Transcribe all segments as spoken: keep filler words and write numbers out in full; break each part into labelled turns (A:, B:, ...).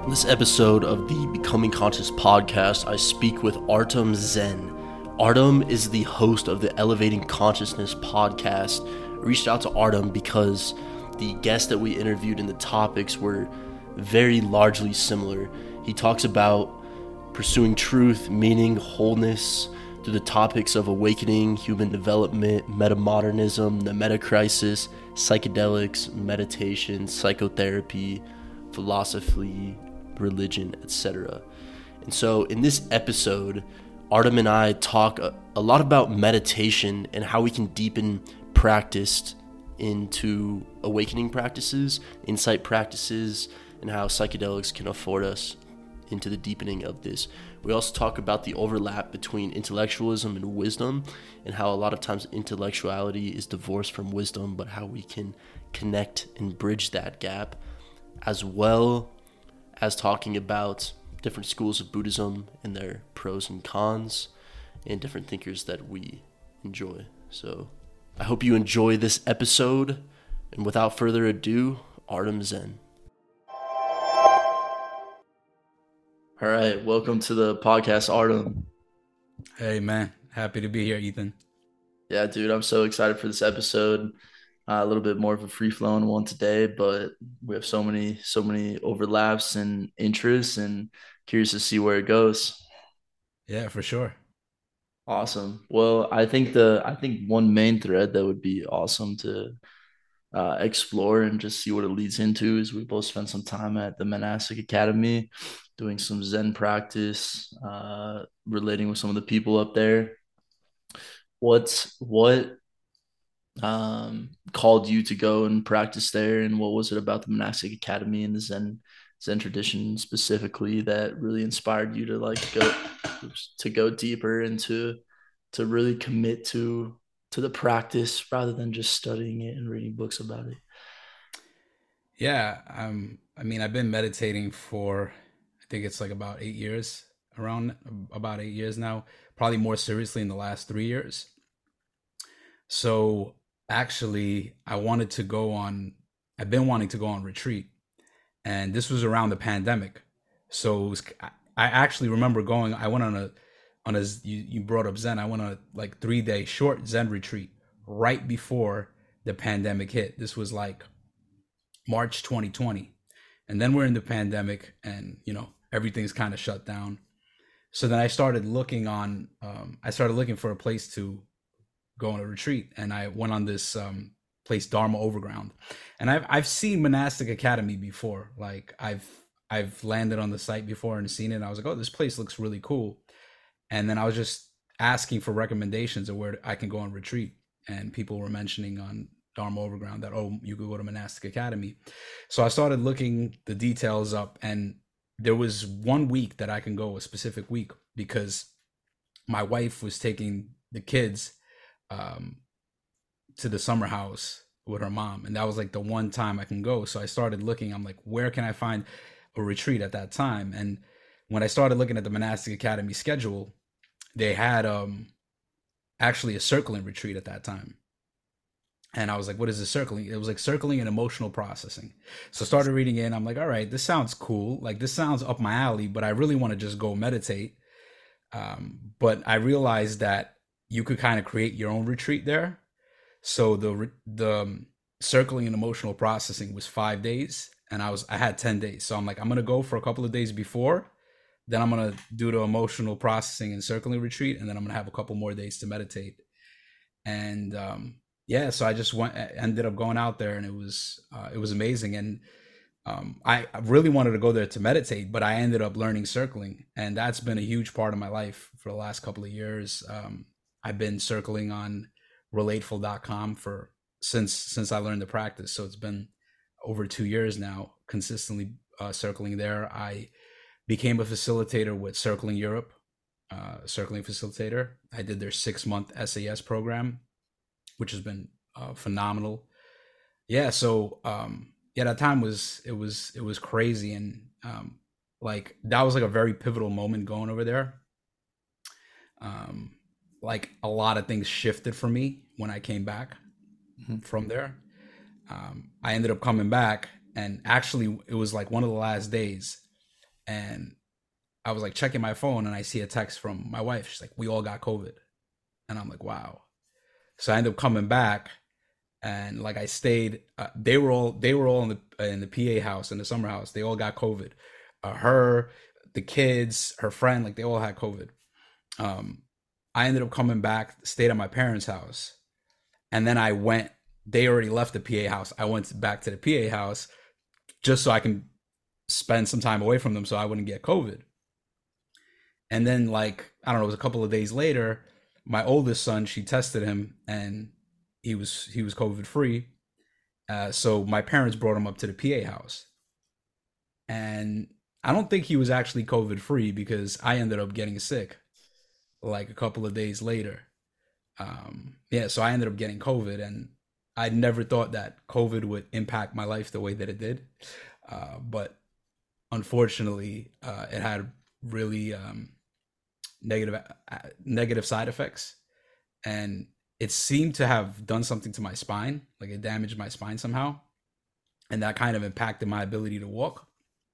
A: In this episode of the Becoming Conscious podcast, I speak with Artem Zen. Artem is the host of the Elevating Consciousness podcast. I reached out to Artem because the guests that we interviewed and the topics were very largely similar. He talks about pursuing truth, meaning, wholeness, through the topics of awakening, human development, metamodernism, the meta crisis, psychedelics, meditation, psychotherapy, philosophy, religion, et cetera. And so in this episode, Artem and I talk a, a lot about meditation and how we can deepen practice into awakening practices, insight practices, and how psychedelics can afford us into the deepening of this. We also talk about the overlap between intellectualism and wisdom, and how a lot of times intellectuality is divorced from wisdom, but how we can connect and bridge that gap, as well as talking about different schools of Buddhism and their pros and cons, and different thinkers that we enjoy. So I hope you enjoy this episode, and without further ado, Artem Zen. All right, welcome to the podcast, Artem.
B: Hey man, happy to be here, Ethan.
A: Yeah, dude, I'm so excited for this episode. Uh, a little bit more of a free-flowing one today, but we have so many, so many overlaps and interests, and curious to see where it goes.
B: Yeah, for sure.
A: Awesome. Well, I think the I think one main thread that would be awesome to uh, explore and just see what it leads into is we both spent some time at the monastic academy doing some Zen practice, uh, relating with some of the people up there. What's what um, called you to go and practice there, and what was it about the monastic academy and the Zen Zen tradition specifically that really inspired you to like go to go deeper into to really commit to to the practice rather than just studying it and reading books about it?
B: Yeah, um, I mean, I've been meditating for, I think it's like about eight years, around about eight years now, probably more seriously in the last three years. So actually, I wanted to go on, I've been wanting to go on retreat, and this was around the pandemic. So it was, I I actually remember going, I went on a, on a, you, you brought up Zen, I went on a like three day short Zen retreat right before the pandemic hit. This was like March twenty twenty. And then we're in the pandemic and, you know, everything's kind of shut down. So then I started looking on, um, I started looking for a place to go on a retreat. And I went on this um, place, Dharma Overground. And I've, I've seen Monastic Academy before. Like I've, I've landed on the site before and seen it. And I was like, oh, this place looks really cool. And then I was just asking for recommendations of where I can go on retreat. And people were mentioning on Dharma Overground that, oh, you could go to Monastic Academy. So I started looking the details up, and there was one week that I can go, a specific week, because my wife was taking the kids um, to the summer house with her mom. And that was like the one time I can go. So I started looking, I'm like, where can I find a retreat at that time? And when I started looking at the Monastic Academy schedule, they had um, actually a circling retreat at that time. And I was like, what is this circling? It was like circling and emotional processing. So I started reading it and I'm like, all right, this sounds cool. Like this sounds up my alley, but I really want to just go meditate. Um, but I realized that you could kind of create your own retreat there. So the the um, circling and emotional processing was five days, and I was I had ten days. So I'm like, I'm gonna go for a couple of days before, then I'm gonna do the emotional processing and circling retreat, and then I'm gonna have a couple more days to meditate. And um, yeah, so I just went, ended up going out there, and it was uh, it was amazing. And um, I really wanted to go there to meditate, but I ended up learning circling, and that's been a huge part of my life for the last couple of years. Um, I've been circling on relateful dot com for since since I learned the practice, so it's been over two years now, consistently uh, circling there. I became a facilitator with Circling Europe, uh, circling facilitator. I did their six month S A S program, which has been uh, phenomenal. Yeah, so um, yeah, that time was it was it was crazy, and um, like that was like a very pivotal moment going over there. Um, like a lot of things shifted for me when I came back
A: Mhm.
B: from there. Um, I ended up coming back, and actually, it was like one of the last days. And I was like checking my phone and I see a text from my wife. She's like, we all got COVID. And I'm like, wow. So I ended up coming back, and like I stayed. Uh, they were all they were all in the in the P A house, in the summer house. They all got COVID. Uh, her, the kids, her friend, like they all had COVID. Um, I ended up coming back, stayed at my parents' house, and then I went. They already left the P A house. I went back to the P A house just so I can spend some time away from them, so I wouldn't get COVID. And then, like, I don't know, it was a couple of days later, my oldest son, she tested him and he was he was COVID free. Uh, so my parents brought him up to the P A house. And I don't think he was actually COVID free because I ended up getting sick like a couple of days later. Um, yeah, so I ended up getting COVID, and I never thought that COVID would impact my life the way that it did. Uh, but unfortunately, uh, it had really um, negative uh, negative side effects, and it seemed to have done something to my spine, like it damaged my spine somehow, and that kind of impacted my ability to walk.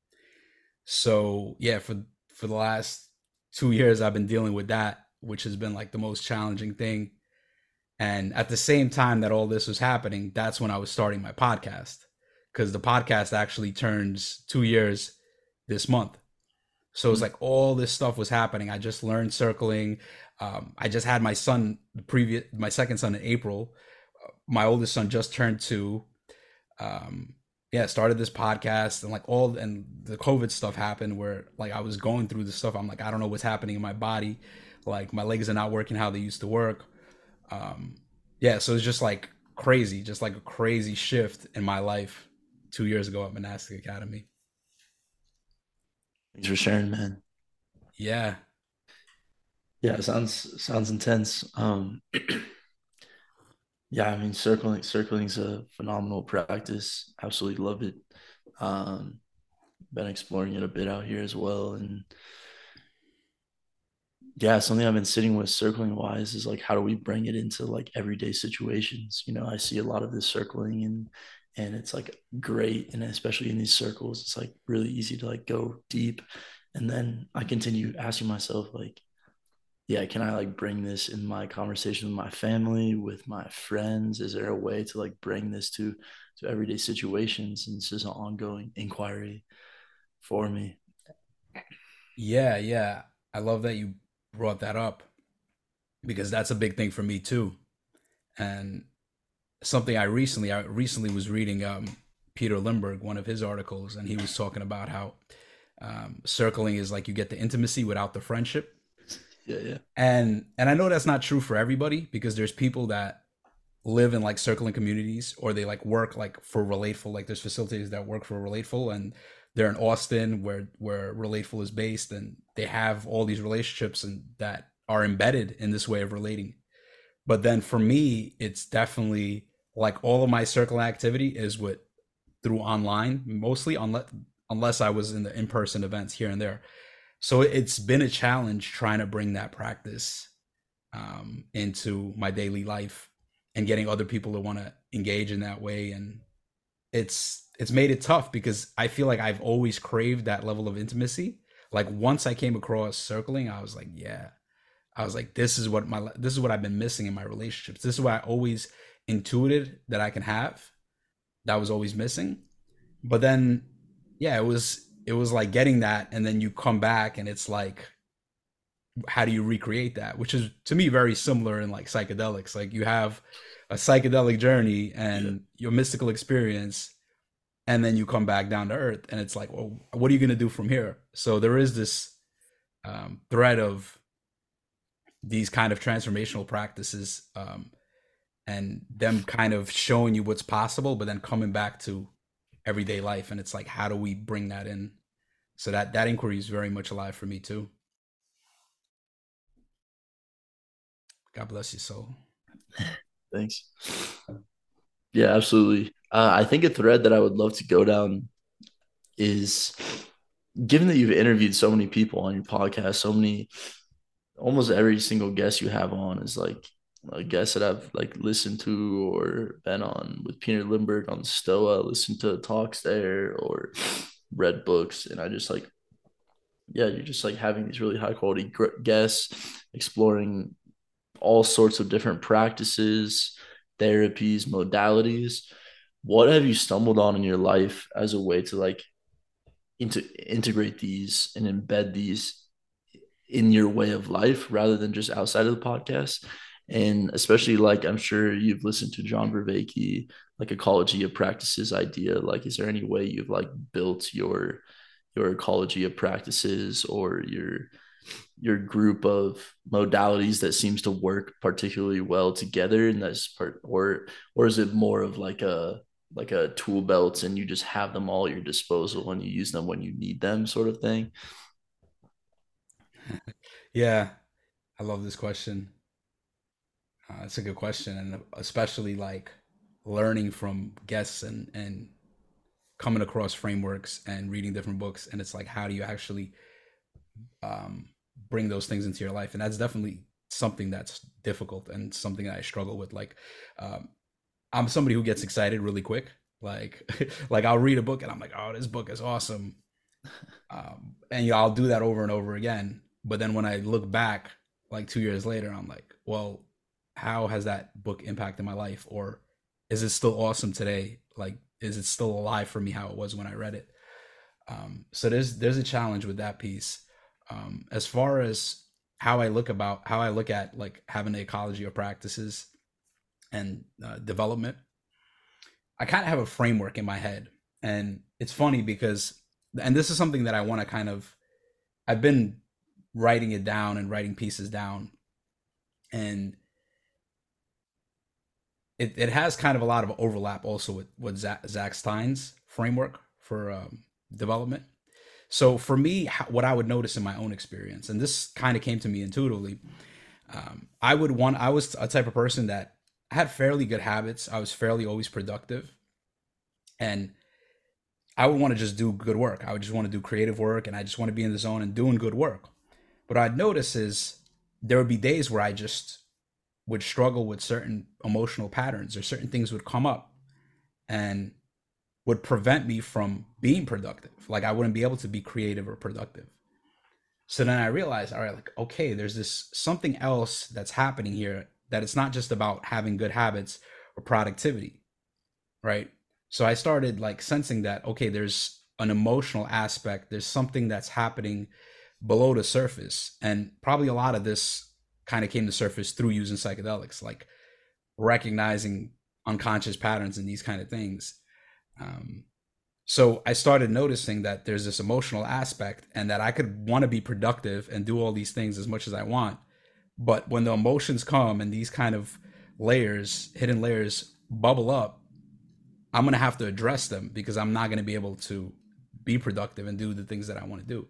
B: So yeah, for for the last two years, I've been dealing with that, which has been like the most challenging thing. And at the same time that all this was happening, that's when I was starting my podcast, because the podcast actually turns two years this month. So it's like all this stuff was happening. I just learned circling. Um, I just had my son, the previous, my second son in April. My oldest son just turned two. Um, yeah, started this podcast, and like all, and the COVID stuff happened where like I was going through the stuff. I'm like, I don't know what's happening in my body. Like my legs are not working how they used to work. Um, yeah, so it's just like crazy, just like a crazy shift in my life two years ago at Monastic Academy.
A: Thanks for sharing, man.
B: Yeah.
A: Yeah, it sounds sounds intense. Um, yeah, I mean, circling circling's a phenomenal practice. Absolutely love it. Um, been exploring it a bit out here as well, and yeah, something I've been sitting with circling wise is like, how do we bring it into like everyday situations? You know, I see a lot of this circling, and and it's like great, and especially in these circles, it's like really easy to like go deep, and then I continue asking myself like, yeah, can I like bring this in my conversation with my family, with my friends? Is there a way to like bring this to to everyday situations? And this is an ongoing inquiry for me.
B: Yeah, yeah. I love that you brought that up because that's a big thing for me too. And something I recently I recently was reading um Peter Limberg, one of his articles, and he was talking about how um, circling is like you get the intimacy without the friendship.
A: Yeah, yeah.
B: And and I know that's not true for everybody, because there's people that live in like circling communities, or they like work like for Relateful. Like there's facilities that work for Relateful, and they're in Austin where where Relateful is based, and they have all these relationships and that are embedded in this way of relating. But then for me, it's definitely like all of my circling activity is with through online, mostly, unless unless I was in the in-person events here and there. So it's been a challenge trying to bring that practice um, into my daily life and getting other people to want to engage in that way. And it's it's made it tough because I feel like I've always craved that level of intimacy. Like once I came across circling, I was like, yeah, I was like, this is what my this is what I've been missing in my relationships. This is what I always intuited that I can have. That was always missing. But then, yeah, it was it was like getting that, and then you come back, and it's like, how do you recreate that? Which is to me very similar in like psychedelics. Like you have a psychedelic journey and yeah. your mystical experience, and then you come back down to earth, and it's like, well, what are you going to do from here? So there is this um, thread of these kind of transformational practices, um, and them kind of showing you what's possible, but then coming back to everyday life. And it's like, how do we bring that in? So that that inquiry is very much alive for me too. God bless your soul.
A: Thanks. Yeah, absolutely. Uh, I think a thread that I would love to go down is, given that you've interviewed so many people on your podcast, so many, almost every single guest you have on is like a guest that I've like listened to or been on. With Peter Limberg on Stoa, listened to talks there or read books, and I just like yeah, you're just like having these really high quality gr- guests, exploring all sorts of different practices, therapies, modalities. What have you stumbled on in your life as a way to like into integrate these and embed these in your way of life rather than just outside of the podcast? And especially like I'm sure you've listened to John Vervaeke, like ecology of practices idea. Like, is there any way you've like built your your ecology of practices or your your group of modalities that seems to work particularly well together and that's part, or or is it more of like a like a tool belt and you just have them all at your disposal and you use them when you need them sort of thing?
B: Yeah, I love this question. Uh, it's a good question, and especially like learning from guests and and coming across frameworks and reading different books, and it's like how do you actually um, bring those things into your life, and that's definitely something that's difficult and something that I struggle with. Like, um, I'm somebody who gets excited really quick. Like, like I'll read a book and I'm like, oh, this book is awesome, um, and yeah, I'll do that over and over again. But then when I look back, like two years later, I'm like, well, how has that book impacted my life, or is it still awesome today? Like, is it still alive for me how it was when I read it? Um, so there's there's a challenge with that piece. Um, as far as how I look about how I look at like having the ecology of practices and uh, development, I kind of have a framework in my head, and it's funny because, and this is something that I want to kind of, I've been writing it down and writing pieces down, and it, it has kind of a lot of overlap also with with Zach, Zach Stein's framework for um, development. So for me, what I would notice in my own experience, and this kind of came to me intuitively, um, I would want, I was a type of person that had fairly good habits. I was fairly always productive, and I would want to just do good work. I would just want to do creative work, and I just want to be in the zone and doing good work. But I'd notice is there would be days where I just would struggle with certain emotional patterns or certain things would come up and would prevent me from being productive. Like I wouldn't be able to be creative or productive. So then I realized, all right, like, okay, there's this something else that's happening here, that it's not just about having good habits or productivity, right? So I started like sensing that, okay, there's an emotional aspect, there's something that's happening below the surface. And probably a lot of this kind of came to surface through using psychedelics, like recognizing unconscious patterns and these kind of things. Um, so I started noticing that there's this emotional aspect and that I could want to be productive and do all these things as much as I want. But when the emotions come and these kind of layers, hidden layers bubble up, I'm going to have to address them because I'm not going to be able to be productive and do the things that I want to do.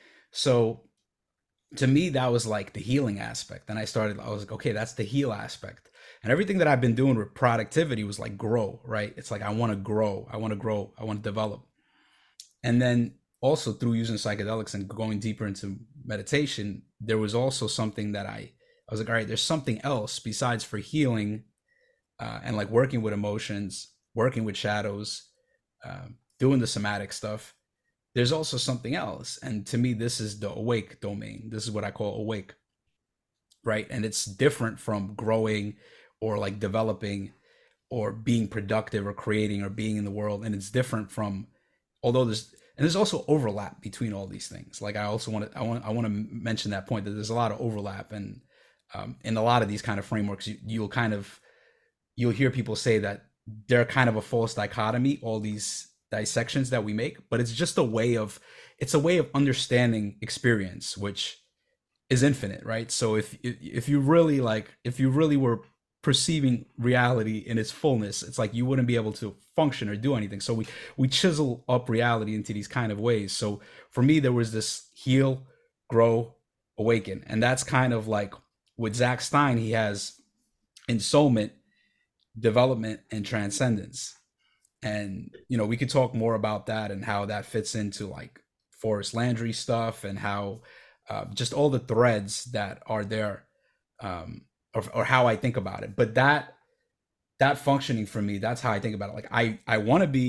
B: So to me, that was like the healing aspect. And I started, I was like, okay, that's the heal aspect. And everything that I've been doing with productivity was like grow, right? It's like, I want to grow, I want to grow, I want to develop. And then also through using psychedelics and going deeper into meditation, there was also something that I, I was like, all right, there's something else besides for healing uh, and like working with emotions, working with shadows, uh, doing the somatic stuff. There's also something else. And to me, this is the awake domain. This is what I call awake, right? And it's different from growing or like developing or being productive or creating or being in the world. And it's different from, although there's, and there's also overlap between all these things. Like I also want to, I want, I want to mention that point that there's a lot of overlap, and um, in a lot of these kind of frameworks, you, you'll kind of, you'll hear people say that they're kind of a false dichotomy, all these dissections that we make, but it's just a way of, it's a way of understanding experience, which is infinite, right? So if if you really like, if you really were perceiving reality in its fullness, it's like you wouldn't be able to function or do anything. So we we chisel up reality into these kind of ways. So for me, there was this heal, grow, awaken, and that's kind of like with Zach Stein. He has ensoulment, development, and transcendence. And you know, we could talk more about that and how that fits into like Forrest Landry stuff and how uh, just all the threads that are there, um, or, or how I think about it. But that that functioning for me, that's how I think about it. Like I I want to be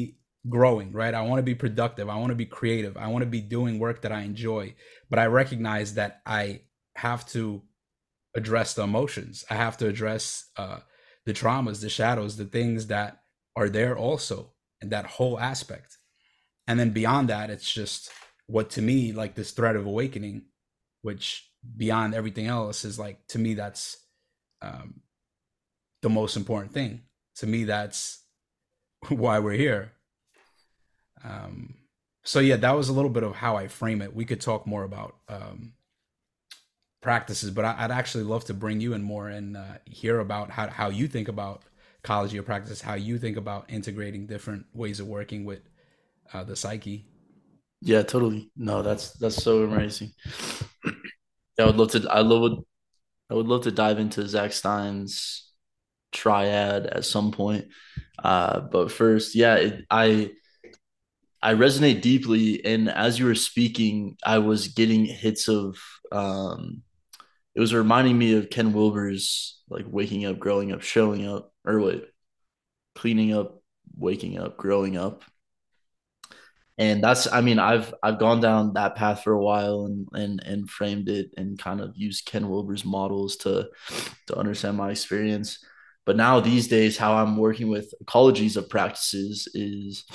B: growing, right? I want to be productive. I want to be creative. I want to be doing work that I enjoy. But I recognize that I have to address the emotions. I have to address uh, the traumas, the shadows, the things that are there also, and that whole aspect. And then beyond that, it's just what to me, like this thread of awakening, which beyond everything else is like, to me, that's um, the most important thing. To me, that's why we're here. Um, so yeah, that was a little bit of how I frame it. We could talk more about um, practices, but I, I'd actually love to bring you in more and uh, hear about how, how you think about college year practice, how you think about integrating different ways of working with uh, the psyche.
A: Yeah, totally. No, that's that's so amazing. Yeah, I would love to. I love. I would love to dive into Zach Stein's triad at some point. Uh, but first, yeah, it, I I resonate deeply, and as you were speaking, I was getting hits of. Um, it was reminding me of Ken Wilber's like waking up, growing up, showing up, or wait, cleaning up, waking up, growing up. And that's, I mean, i've i've gone down that path for a while, and and and framed it and kind of used Ken Wilber's models to to understand my experience. But now these days, how I'm working with ecologies of practices is,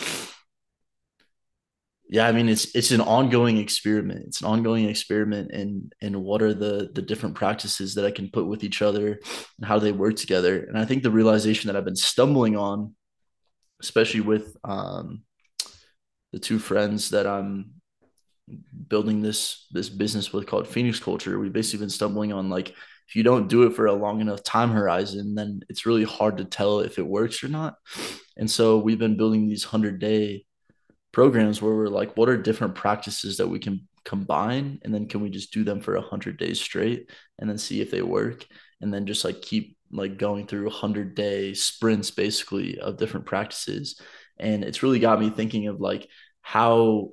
A: yeah, I mean, it's it's an ongoing experiment. It's an ongoing experiment in in what are the the different practices that I can put with each other and how they work together. And I think the realization that I've been stumbling on, especially with um the two friends that I'm building this this business with called Phoenix Culture, we've basically been stumbling on, like, if you don't do it for a long enough time horizon, then it's really hard to tell if it works or not. And so we've been building these hundred day programs where we're like, what are different practices that we can combine, and then can we just do them for a hundred days straight and then see if they work, and then just like keep like going through a hundred day sprints basically of different practices. And it's really got me thinking of like how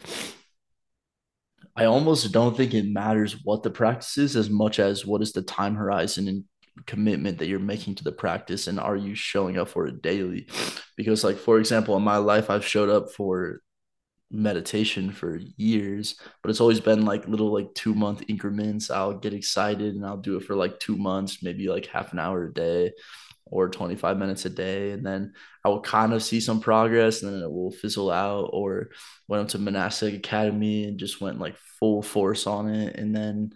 A: I almost don't think it matters what the practice is as much as what is the time horizon and commitment that you're making to the practice, and are you showing up for it daily. Because, like, for example, in my life, I've showed up for meditation for years, but it's always been like little like two month increments. I'll get excited and I'll do it for like two months, maybe like half an hour a day or twenty-five minutes a day. And then I will kind of see some progress, and then it will fizzle out. Or went up to monastic academy and just went like full force on it. And then,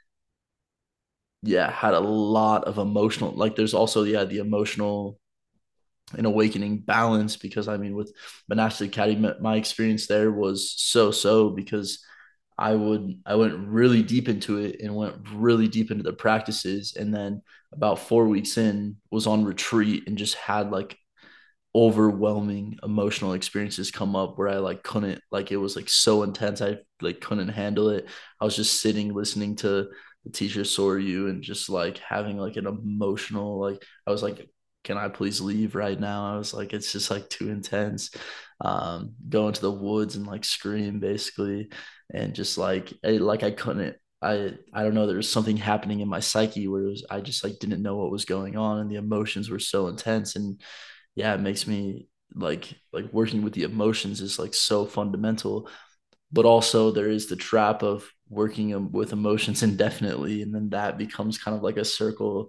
A: yeah, had a lot of emotional, like there's also, yeah, the emotional and awakening balance. Because I mean, with monastic academy, my experience there was so so because I would I went really deep into it and went really deep into the practices, and then about four weeks in was on retreat and just had like overwhelming emotional experiences come up where I like couldn't, like it was like so intense, I like couldn't handle it. I was just sitting listening to the teacher Soryu and just like having like an emotional, like I was like, can I please leave right now? I was like, it's just like too intense. Um, go into the woods and like scream basically, and just like I, like I couldn't. I I don't know. There was something happening in my psyche where it was I just like didn't know what was going on, and the emotions were so intense. And yeah, it makes me like like working with the emotions is like so fundamental. But also there is the trap of working with emotions indefinitely, and then that becomes kind of like a circle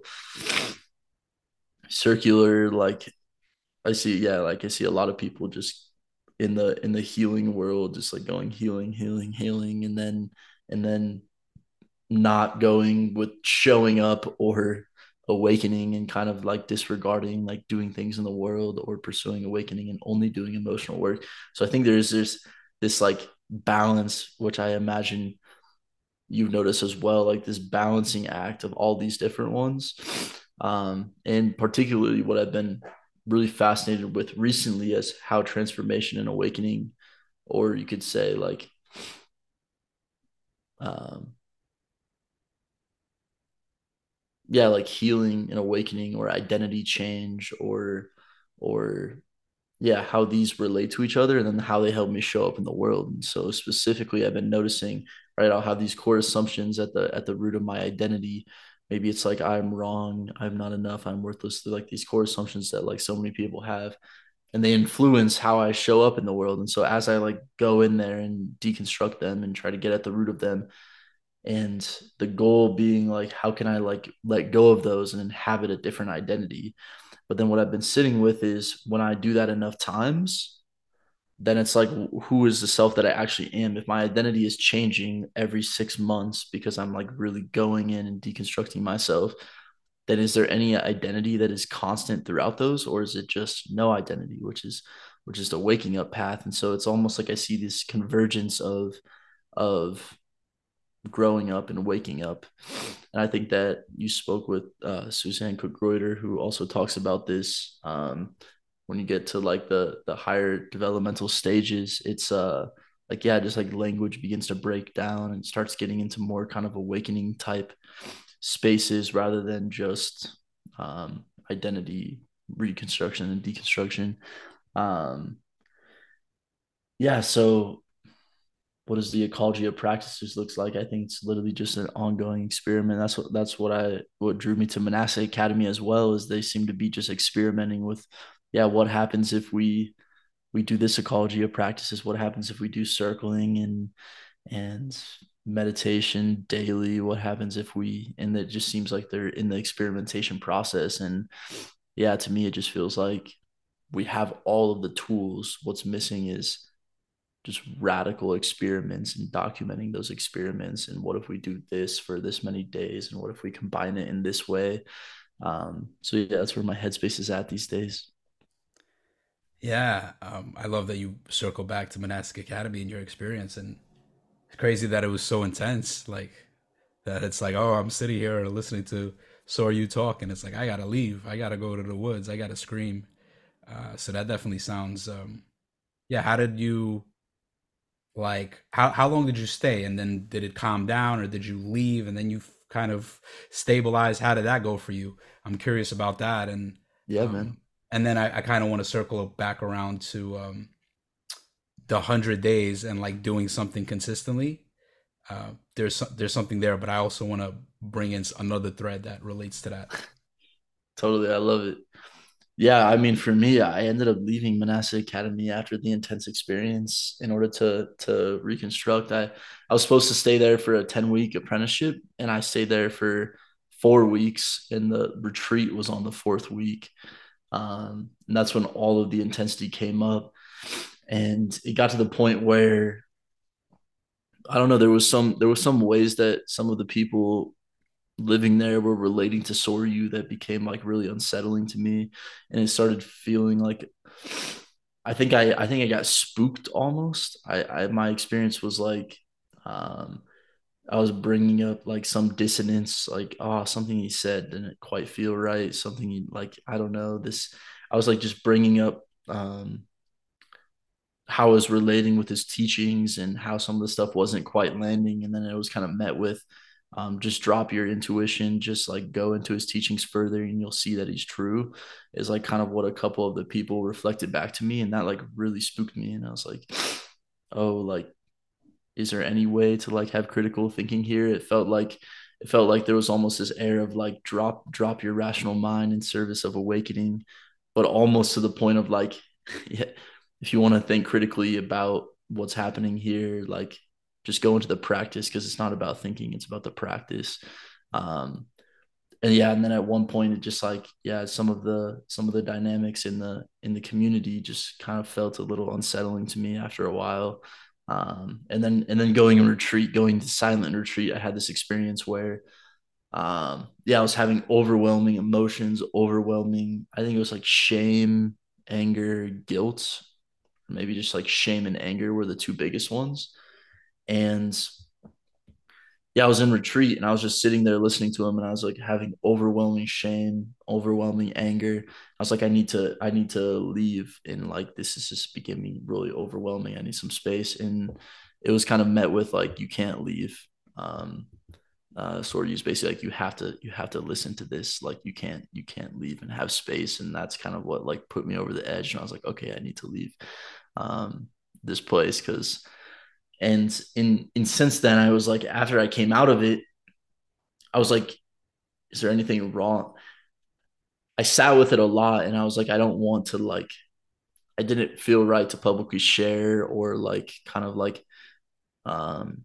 A: circular, like I see, yeah, like I see a lot of people just in the in the healing world just like going healing, healing, healing, and then and then not going with showing up or awakening, and kind of like disregarding like doing things in the world or pursuing awakening and only doing emotional work. So I think there's this this like balance, which I imagine you've noticed as well, like this balancing act of all these different ones. Um, and particularly what I've been really fascinated with recently is how transformation and awakening, or you could say like um, yeah, like healing and awakening or identity change, or or yeah, how these relate to each other and then how they help me show up in the world. And so specifically I've been noticing, right, I'll have these core assumptions at the at the root of my identity. Maybe it's like I'm wrong, I'm not enough, I'm worthless. They're like these core assumptions that like so many people have. and they influence how I show up in the world. And so as I like go in there and deconstruct them and try to get at the root of them, and the goal being like, how can I like let go of those and inhabit a different identity? But then what I've been sitting with is when I do that enough times, then it's like, who is the self that I actually am? If my identity is changing every six months because I'm like really going in and deconstructing myself, then is there any identity that is constant throughout those, or is it just no identity, which is which is the waking up path? And so it's almost like I see this convergence of of growing up and waking up. And I think that you spoke with uh, Suzanne Cook-Greuter, who also talks about this. Um, when you get to like the the higher developmental stages, it's uh like yeah, just like language begins to break down and starts getting into more kind of awakening type spaces rather than just um, identity reconstruction and deconstruction. Um, yeah, so what does the ecology of practices looks like? I think it's literally just an ongoing experiment. That's what that's what I what drew me to Monastic Academy as well, is they seem to be just experimenting with, yeah, what happens if we we do this ecology of practices? What happens if we do circling and and meditation daily? What happens if we, and it just seems like they're in the experimentation process. And yeah, to me, it just feels like we have all of the tools. What's missing is just radical experiments and documenting those experiments. And what if we do this for this many days? And what if we combine it in this way? Um, so yeah, that's where my headspace is at these days.
B: Yeah, um, I love that you circle back to Monastic Academy and your experience, and it's crazy that it was so intense. Like that, it's like, oh, I'm sitting here listening to So Are You talk, and it's like I gotta leave, I gotta go to the woods, I gotta scream. Uh, so that definitely sounds, um, yeah. How did you like? How how long did you stay, and then did it calm down, or did you leave, and then you kind of stabilize? How did that go for you? I'm curious about that, and
A: Yeah, man.
B: um, and then I, I kind of want to circle back around to um, the hundred days and like doing something consistently. Uh, there's there's something there, but I also want to bring in another thread that relates to that.
A: Totally. I love it. Yeah, I mean, for me, I ended up leaving Manasseh Academy after the intense experience in order to to reconstruct. I I was supposed to stay there for a ten week apprenticeship, and I stayed there for four weeks, and the retreat was on the fourth week. Um, and that's when all of the intensity came up, and it got to the point where I don't know. There was some there was some ways that some of the people living there were relating to Soryu that became like really unsettling to me, and it started feeling like I think I I think I got spooked almost. I, I my experience was like um I was bringing up like some dissonance, like oh something he said didn't quite feel right, something he, like I don't know this. I was like just bringing up um how I was relating with his teachings and how some of the stuff wasn't quite landing. And then it was kind of met with um, just drop your intuition, just like go into his teachings further and you'll see that he's true, is like kind of what a couple of the people reflected back to me. And that like really spooked me. And I was like, oh, like, is there any way to like have critical thinking here? It felt like, it felt like there was almost this air of like drop, drop your rational mind in service of awakening, but almost to the point of like, yeah, if you want to think critically about what's happening here, like just go into the practice because it's not about thinking, it's about the practice. Um, and yeah, and then at one point it just like, yeah, some of the some of the dynamics in the in the community just kind of felt a little unsettling to me after a while. Um, and then and then going in retreat, going to silent retreat, I had this experience where um yeah, I was having overwhelming emotions, overwhelming, I think it was like shame, anger, guilt, maybe just like shame and anger were the two biggest ones. And yeah, I was in retreat and I was just sitting there listening to him and I was like having overwhelming shame, overwhelming anger. I was like, I need to, I need to leave. And like, this is just becoming really overwhelming. I need some space. And it was kind of met with like, you can't leave. Um, uh, sort of use basically like you have to, you have to listen to this. Like you can't, you can't leave and have space. And that's kind of what like put me over the edge. And I was like, okay, I need to leave um, this place because and in in since then I was like after I came out of it I was like is there anything wrong. I sat with it a lot and I was like I don't want to like I didn't feel right to publicly share or like kind of like um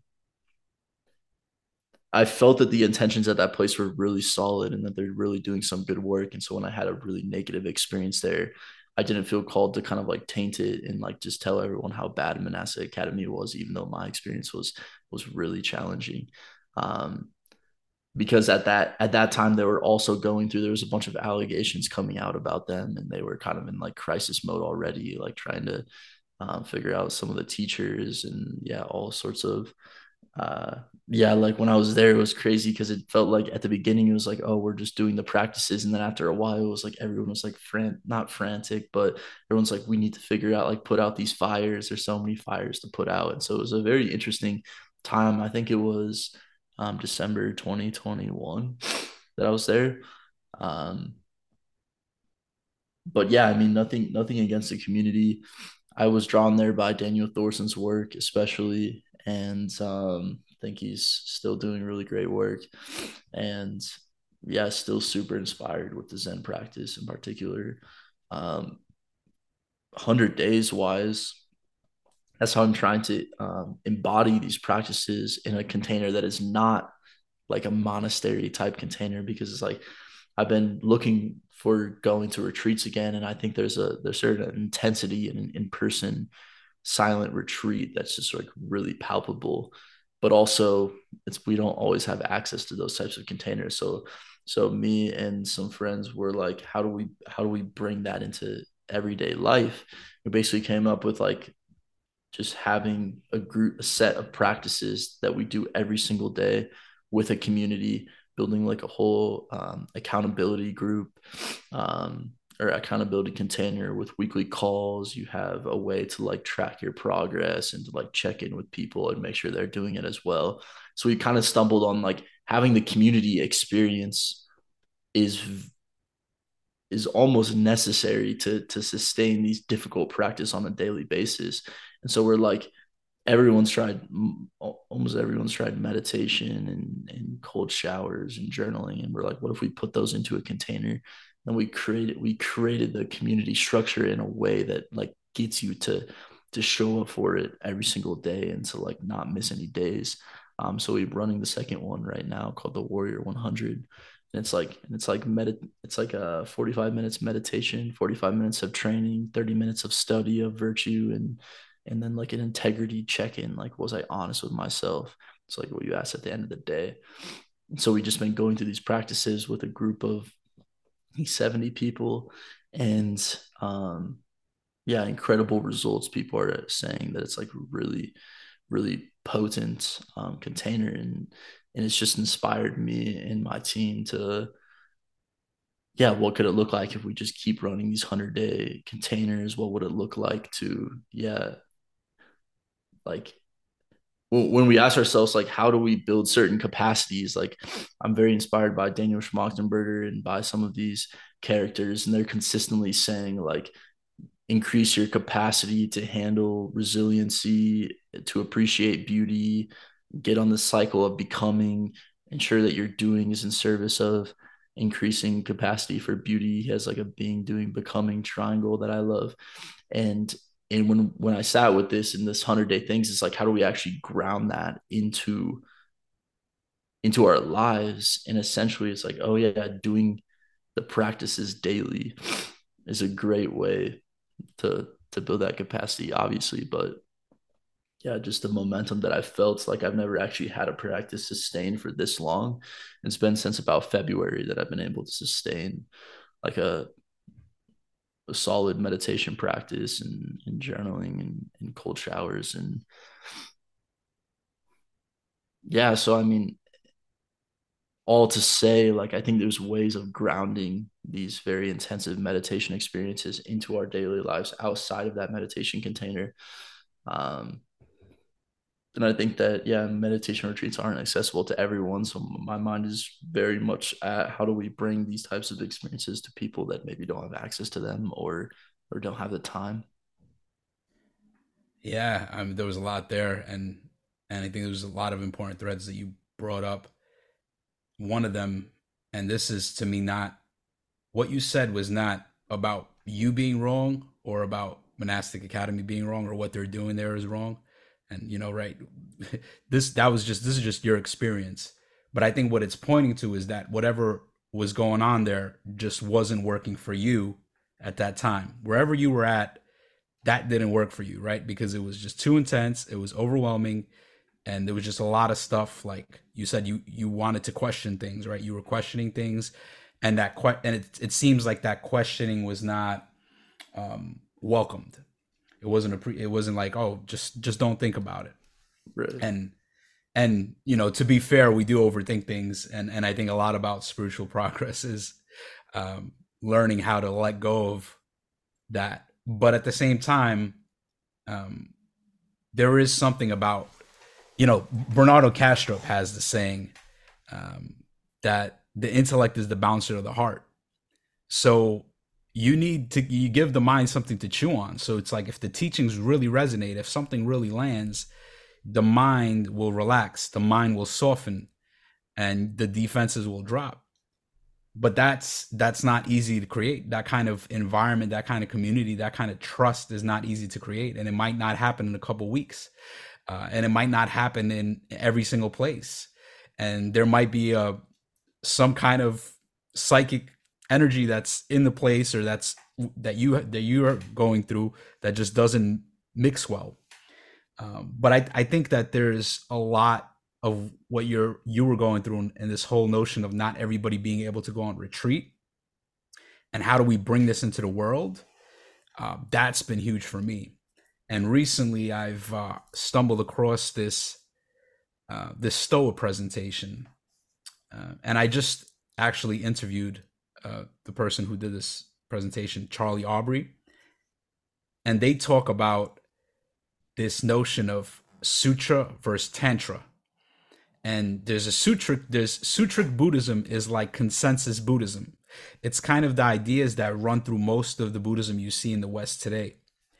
A: I felt that the intentions at that place were really solid and that they're really doing some good work. And so when I had a really negative experience there, I didn't feel called to kind of like taint it and like just tell everyone how bad Manasseh Academy was, even though my experience was was really challenging. Um, because at that at that time they were also going through there was a bunch of allegations coming out about them, and they were kind of in like crisis mode already, like trying to um, figure out some of the teachers and yeah, all sorts of uh yeah, like when I was there it was crazy because it felt like at the beginning it was like, oh, we're just doing the practices, and then after a while it was like everyone was like fran- not frantic, but everyone's like, we need to figure out like put out these fires, there's so many fires to put out. And so it was a very interesting time. I think it was um December twenty twenty-one that I was there. um but yeah, I mean, nothing nothing against the community. I was drawn there by Daniel Thorson's work, especially, and um, I think he's still doing really great work. And yeah, still super inspired with the Zen practice in particular. Um, one hundred days wise, that's how I'm trying to um, embody these practices in a container that is not like a monastery type container, because it's like I've been looking for going to retreats again, and I think there's a there's certain intensity in an in-person silent retreat that's just like really palpable. But also it's we don't always have access to those types of containers. So so me and some friends were like, how do we how do we bring that into everyday life? We basically came up with like just having a group, a set of practices that we do every single day with a community, building like a whole um, accountability group, um, or accountability container with weekly calls. You have a way to like track your progress and to like check in with people and make sure they're doing it as well. So we kind of stumbled on like having the community experience is is almost necessary to to sustain these difficult practice on a daily basis. And so we're like, everyone's tried almost everyone's tried meditation and, and cold showers and journaling, and we're like, what if we put those into a container? And we created we created the community structure in a way that like gets you to to show up for it every single day and to like not miss any days. Um, so we're running the second one right now called the Warrior one hundred, and it's like it's like medit it's like a forty-five minutes meditation, forty-five minutes of training, thirty minutes of study of virtue, and and then like an integrity check-in, like was I honest with myself? It's like what you ask at the end of the day. And so we just been going through these practices with a group of seventy people, and um yeah, incredible results. People are saying that it's like really really potent um, container, and and it's just inspired me and my team to, yeah, what could it look like if we just keep running these one hundred day containers? What would it look like to, yeah, like when we ask ourselves like how do we build certain capacities, like I'm very inspired by Daniel Schmachtenberger and by some of these characters, and they're consistently saying like increase your capacity to handle resiliency, to appreciate beauty, get on the cycle of becoming, ensure that your doing is in service of increasing capacity for beauty. He has like a being, doing, becoming triangle that I love. And and when when I sat with this in this hundred day things, it's like how do we actually ground that into into our lives? And essentially it's like, oh yeah, doing the practices daily is a great way to to build that capacity, obviously. But yeah, just the momentum that I felt, like I've never actually had a practice sustain for this long. It's been since about February that I've been able to sustain like a, a solid meditation practice, and, and journaling, and, and cold showers. And yeah, so I mean, all to say, like, I think there's ways of grounding these very intensive meditation experiences into our daily lives outside of that meditation container. Um, and I think that, yeah, meditation retreats aren't accessible to everyone. So my mind is very much at how do we bring these types of experiences to people that maybe don't have access to them, or or don't have the time.
B: Yeah, I mean, there was a lot there, and and I think there was a lot of important threads that you brought up. One of them, and this is to me not what you said was not about you being wrong or about monastic academy being wrong or what they're doing there is wrong. And, you know, right, this, that was just, this is just your experience. But I think what it's pointing to is that whatever was going on there just wasn't working for you at that time. Wherever you were at, that didn't work for you, right? Because it was just too intense. It was overwhelming. And there was just a lot of stuff. Like you said, you, you wanted to question things, right? You were questioning things. And that, que- and it, it seems like that questioning was not um, welcomed. It wasn't a pre- it wasn't like, oh, just, just don't think about it.
A: Really?
B: And, and, you know, to be fair, we do overthink things. And, and I think a lot about spiritual progress is um, learning how to let go of that. But at the same time, um, there is something about, you know, Bernardo Kastrup has the saying um, that the intellect is the bouncer of the heart. So you need to, you give the mind something to chew on. So it's like, if the teachings really resonate, if something really lands, the mind will relax, the mind will soften, and the defenses will drop. But that's, that's not easy to create. That kind of environment, that kind of community, that kind of trust is not easy to create. And it might not happen in a couple of weeks. Uh, and it might not happen in every single place. And there might be a, some kind of psychic energy that's in the place, or that's that you that you are going through, that just doesn't mix well. Um, but I, I think that there's a lot of what you're you were going through, in, in this whole notion of not everybody being able to go on retreat, and how do we bring this into the world? Uh, that's been huge for me. And recently, I've uh, stumbled across this uh, this Stoa presentation, uh, and I just actually interviewed uh, the person who did this presentation, Charlie Aubrey, and they talk about this notion of sutra versus tantra. And there's a sutric, there's sutric Buddhism is like consensus Buddhism. It's kind of the ideas that run through most of the Buddhism you see in the West today.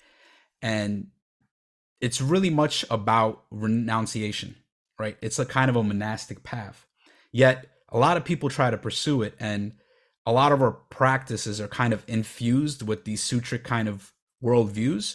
B: And it's really much about renunciation, right? It's a kind of a monastic path. Yet a lot of people try to pursue it, and a lot of our practices are kind of infused with these sutric kind of worldviews,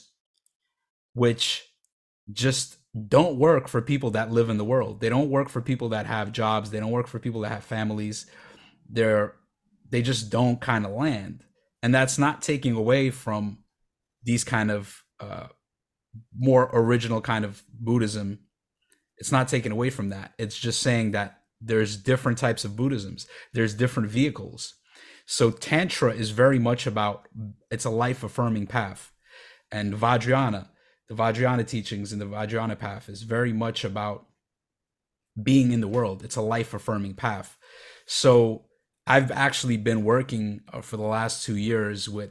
B: which just don't work for people that live in the world. They don't work for people that have jobs. They don't work for people that have families. They're, they just don't kind of land. And that's not taking away from these kind of uh, more original kind of Buddhism. It's not taken away from that. It's just saying that there's different types of Buddhisms. There's different vehicles. So Tantra is very much about, it's a life affirming path. And Vajrayana, the Vajrayana teachings and the Vajrayana path is very much about being in the world. It's a life affirming path. So I've actually been working for the last two years with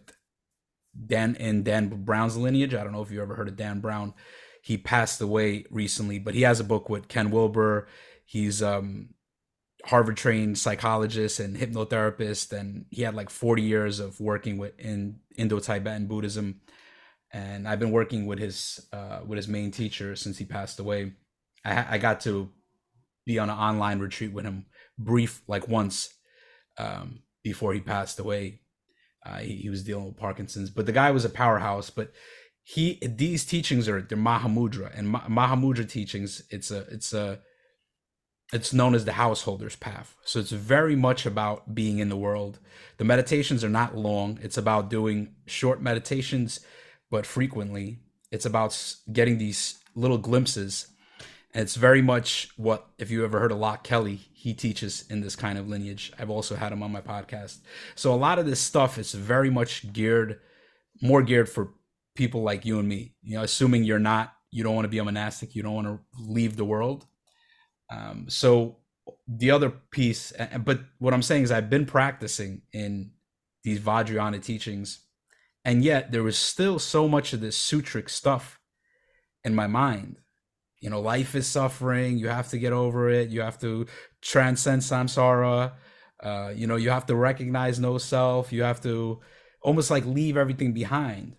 B: Dan in Dan Brown's lineage. I don't know if you ever heard of Dan Brown. He passed away recently, but he has a book with Ken Wilber. He's um Harvard trained psychologist and hypnotherapist, and he had like forty years of working with in Indo-Tibetan Buddhism. And I've been working with his uh, with his main teacher since he passed away. I, I got to be on an online retreat with him, brief, like once um, before he passed away. Uh, he, he was dealing with Parkinson's, but the guy was a powerhouse. But he these teachings are they're Mahamudra, and Ma- Mahamudra teachings. It's a it's a it's known as the householder's path. So it's very much about being in the world. The meditations are not long. It's about doing short meditations, but frequently. It's about getting these little glimpses. And it's very much what, if you ever heard of Locke Kelly, he teaches in this kind of lineage. I've also had him on my podcast. So a lot of this stuff is very much geared, more geared for people like you and me, you know, assuming you're not, you don't want to be a monastic, you don't want to leave the world. Um, so the other piece, but what I'm saying is I've been practicing in these Vajrayana teachings, and yet there was still so much of this sutric stuff in my mind. You know, life is suffering. You have to get over it. You have to transcend samsara. Uh, you know, you have to recognize no self. You have to almost like leave everything behind.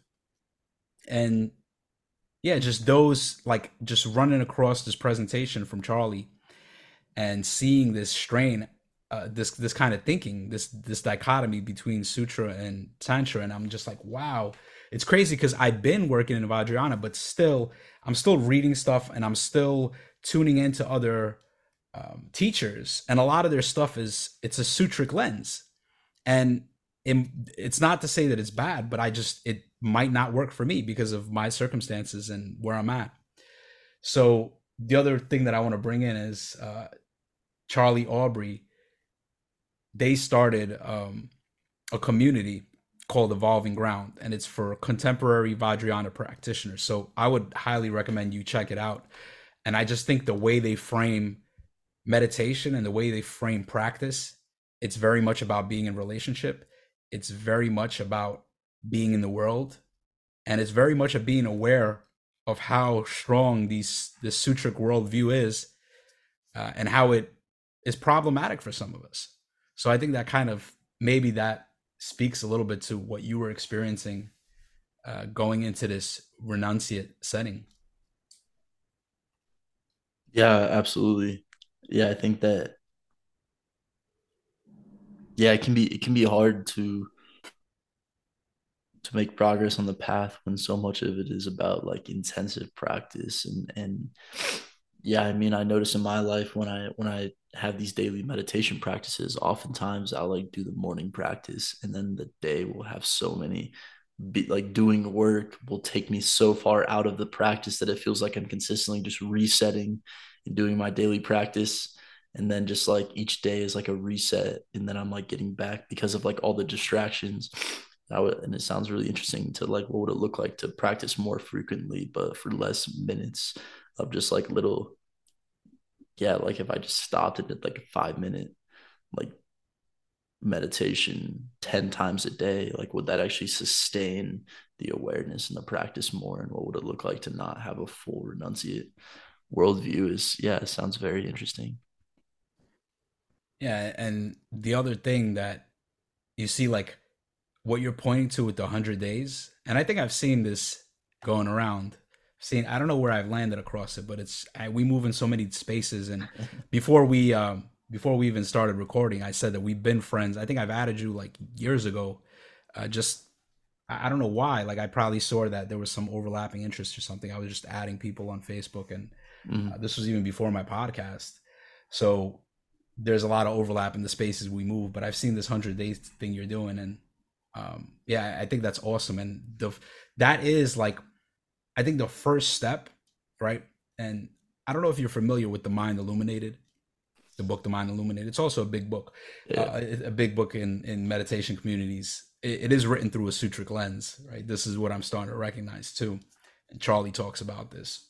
B: And yeah, just those, like just running across this presentation from Charlie and seeing this strain, uh, this this kind of thinking, this this dichotomy between sutra and tantra, and I'm just like, wow, it's crazy because I've been working in Vajrayana, but still, I'm still reading stuff and I'm still tuning into other um, teachers, and a lot of their stuff is it's a sutric lens, and it, it's not to say that it's bad, but I just it might not work for me because of my circumstances and where I'm at. So the other thing that I want to bring in is uh, Charlie Aubrey. They started um, a community called Evolving Ground, and it's for contemporary Vajrayana practitioners. So I would highly recommend you check it out. And I just think the way they frame meditation and the way they frame practice, it's very much about being in relationship. It's very much about being in the world, and it's very much of being aware of how strong these this sutric worldview is, uh, and how it is problematic for some of us. So I think that kind of maybe that speaks a little bit to what you were experiencing uh, going into this renunciate setting.
A: Yeah, absolutely. Yeah, I think that yeah, it can be it can be hard to to make progress on the path when so much of it is about like intensive practice and and yeah, I mean, I notice in my life when I when I have these daily meditation practices, oftentimes I'll like do the morning practice, and then the day will have so many be like doing work will take me so far out of the practice that it feels like I'm consistently just resetting and doing my daily practice. And then just like each day is like a reset. And then I'm like getting back because of like all the distractions. I would, and it sounds really interesting to like, what would it look like to practice more frequently, but for less minutes of just like little, yeah, like if I just stopped and did like a five minute, like meditation ten times a day, like would that actually sustain the awareness and the practice more? And what would it look like to not have a full renunciate worldview? Is yeah, it sounds very interesting.
B: Yeah, and the other thing that you see, like what you're pointing to with the one hundred days, and I think I've seen this going around. I've seen, I don't know where I've landed across it, but it's I, we move in so many spaces. And before we um before we even started recording, I said that we've been friends. I think I've added you like years ago. Uh, just I I don't know why. Like I probably saw that there was some overlapping interest or something. I was just adding people on Facebook, and uh,
A: Mm.
B: this was even before my podcast. So there's a lot of overlap in the spaces we move. But I've seen this hundred days thing you're doing, and um, yeah, I think that's awesome. And the that is like I think the first step, right? And I don't know if you're familiar with the Mind Illuminated, the book The Mind Illuminated. It's also a big book,
A: Yeah.
B: uh, a big book in in meditation communities. It, it is written through a sutric lens, right? This is what I'm starting to recognize too, and Charlie talks about this.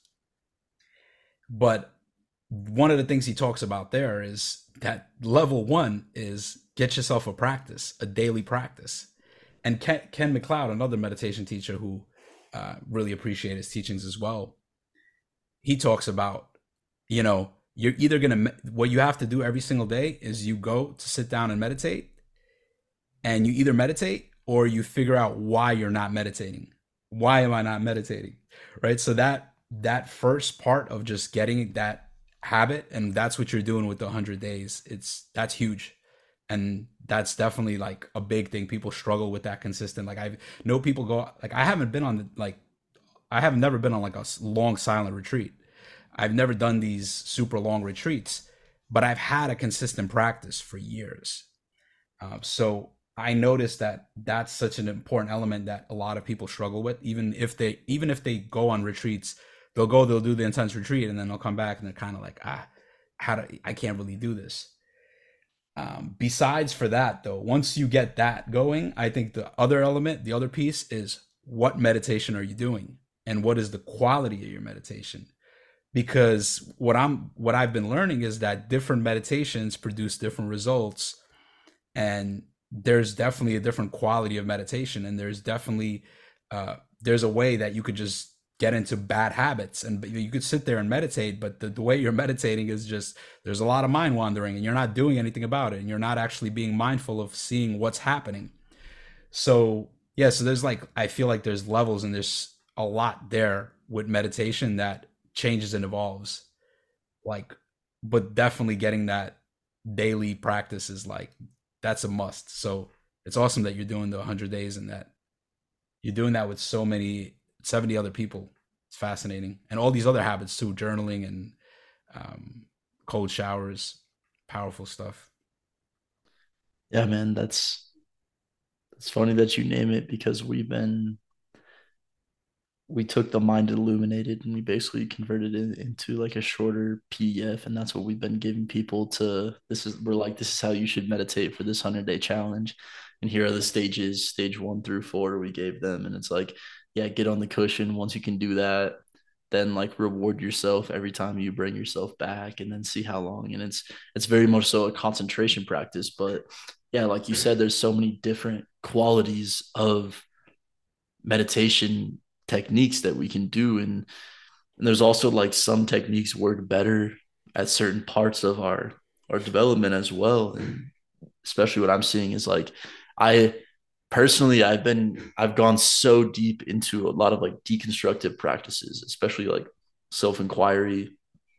B: But one of the things he talks about there is that level one is get yourself a practice, a daily practice. And Ken, Ken McLeod, another meditation teacher who uh, really appreciate his teachings as well, he talks about, you know, you're either going to, what you have to do every single day is you go to sit down and meditate, and you either meditate or you figure out why you're not meditating. Why am I not meditating? Right. So that, that first part of just getting that habit, and that's what you're doing with the one hundred days, it's that's huge. And that's definitely like a big thing. People struggle with that consistent. Like I know people go like I haven't been on the, like I have never been on like a long silent retreat. I've never done these super long retreats, but I've had a consistent practice for years. Um, so I noticed that that's such an important element that a lot of people struggle with. Even if they even if they go on retreats, they'll go, they'll do the intense retreat, and then they'll come back and they're kind of like, ah, how do I can't really do this. Um, besides for that, though, once you get that going, I think the other element, the other piece is what meditation are you doing, and what is the quality of your meditation? Because what I'm what I've been learning is that different meditations produce different results, and there's definitely a different quality of meditation, and there's definitely uh, there's a way that you could just get into bad habits, and you could sit there and meditate, but the, the way you're meditating is just there's a lot of mind wandering, and you're not doing anything about it, and you're not actually being mindful of seeing what's happening. So yeah, so there's like I feel like there's levels, and there's a lot there with meditation that changes and evolves, like, but definitely getting that daily practice is like that's a must. So it's awesome that you're doing the one hundred days, and that you're doing that with so many seventy other people. It's fascinating. And all these other habits too, journaling and um, cold showers, powerful stuff.
A: Yeah, man, that's it's funny that you name it because we've been we took the Mind Illuminated and we basically converted it into like a shorter P D F, and that's what we've been giving people to. This is we're like, this is how you should meditate for this hundred day challenge, and here are the stages, stage one through four. We gave them, and it's like, yeah, get on the cushion. Once you can do that, then like reward yourself every time you bring yourself back, and then see how long. And it's it's very much so a concentration practice, but yeah, like you said, there's so many different qualities of meditation techniques that we can do, and, and there's also like some techniques work better at certain parts of our our development as well. And especially what I'm seeing is like, I personally I've been I've gone so deep into a lot of like deconstructive practices, especially like self-inquiry,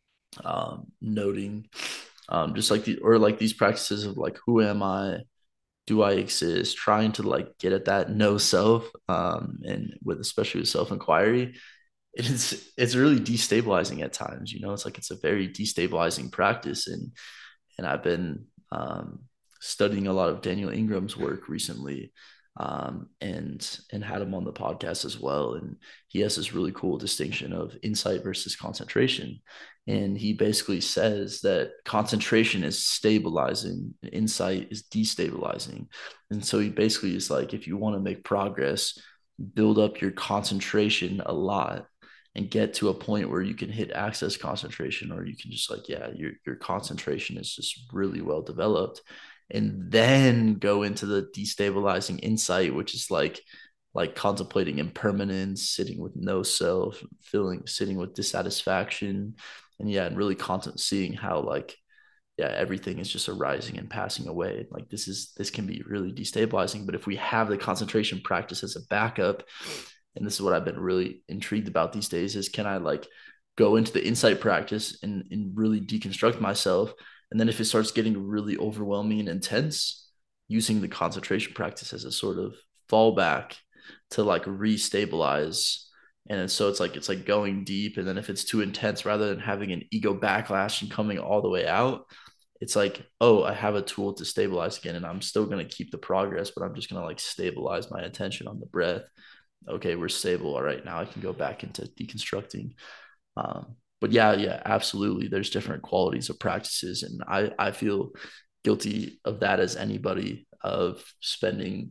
A: um noting, um just like the or like these practices of like, who am I, do I exist, trying to like get at that no self, um and with especially with self-inquiry, it's it's really destabilizing at times. You know, it's like it's a very destabilizing practice. and and I've been, um studying a lot of Daniel Ingram's work recently, um and and had him on the podcast as well, and he has this really cool distinction of insight versus concentration. And he basically says that concentration is stabilizing, insight is destabilizing. And so he basically is like, if you want to make progress, build up your concentration a lot and get to a point where you can hit access concentration, or you can just like, yeah, your your concentration is just really well developed, and then go into the destabilizing insight, which is like like contemplating impermanence, sitting with no self, feeling sitting with dissatisfaction, and yeah, and really content seeing how like, yeah, everything is just arising and passing away. Like this is this can be really destabilizing. But if we have the concentration practice as a backup, and this is what I've been really intrigued about these days, is can I like go into the insight practice and, and really deconstruct myself. And then if it starts getting really overwhelming and intense, using the concentration practice as a sort of fallback to like restabilize. And so it's like it's like going deep. And then if it's too intense, rather than having an ego backlash and coming all the way out, it's like, oh, I have a tool to stabilize again, and I'm still going to keep the progress, but I'm just going to like stabilize my attention on the breath. Okay, we're stable. All right, now I can go back into deconstructing. Um, but yeah, yeah, absolutely. There's different qualities of practices, and I I feel guilty of that as anybody, of spending.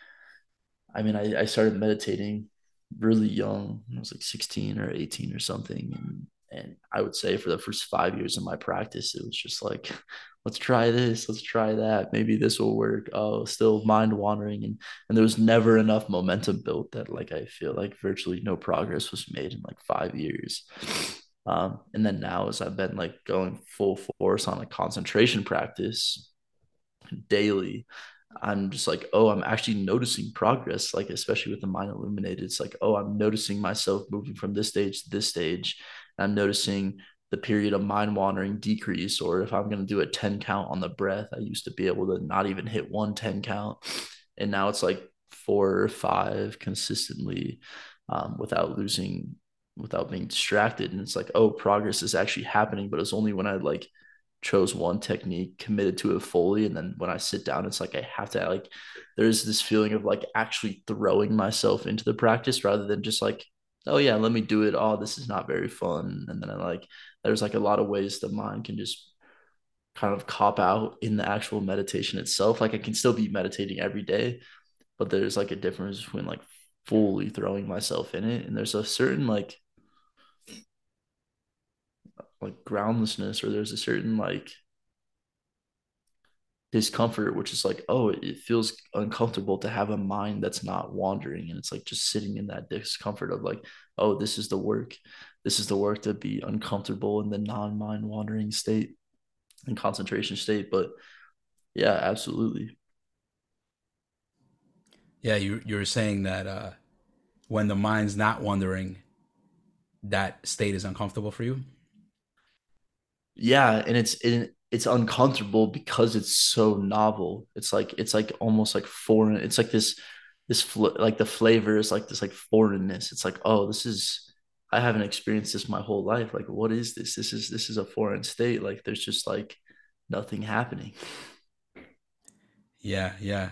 A: I mean, I, I started meditating really young. I was like sixteen or eighteen or something, and and I would say for the first five years of my practice, it was just like, let's try this, let's try that. Maybe this will work. Oh, still mind wandering. And, and there was never enough momentum built that like, I feel like virtually no progress was made in like five years. Um, and then now as I've been like going full force on a concentration practice daily, I'm just like, oh, I'm actually noticing progress, like especially with the Mind Illuminated. It's like, oh, I'm noticing myself moving from this stage to this stage. And I'm noticing the period of mind wandering decrease. Or if I'm going to do a ten count on the breath, I used to be able to not even hit one ten count. And now it's like four or five consistently, um, without losing, without being distracted. And it's like, oh, progress is actually happening. But it's only when I like chose one technique, committed to it fully, and then when I sit down, it's like I have to like, there's this feeling of like actually throwing myself into the practice, rather than just like, oh yeah, let me do it. Oh, this is not very fun. And then I like, there's like a lot of ways the mind can just kind of cop out in the actual meditation itself. Like I can still be meditating every day, but there's like a difference between like fully throwing myself in it, and there's a certain like like groundlessness, or there's a certain like discomfort, which is like, oh, it feels uncomfortable to have a mind that's not wandering. And it's like just sitting in that discomfort of like, oh, this is the work. This is the work to be uncomfortable in the non-mind wandering state and concentration state. But yeah, absolutely.
B: Yeah, you you were saying that uh, when the mind's not wandering, that state is uncomfortable for you.
A: Yeah. And it's, it, it's uncomfortable because it's so novel. It's like, it's like almost like foreign. It's like this this fl- like the flavor is like this like foreignness. It's like, oh, this is, I haven't experienced this my whole life. Like, what is this? This is this is a foreign state. Like, there's just like nothing happening.
B: Yeah, yeah.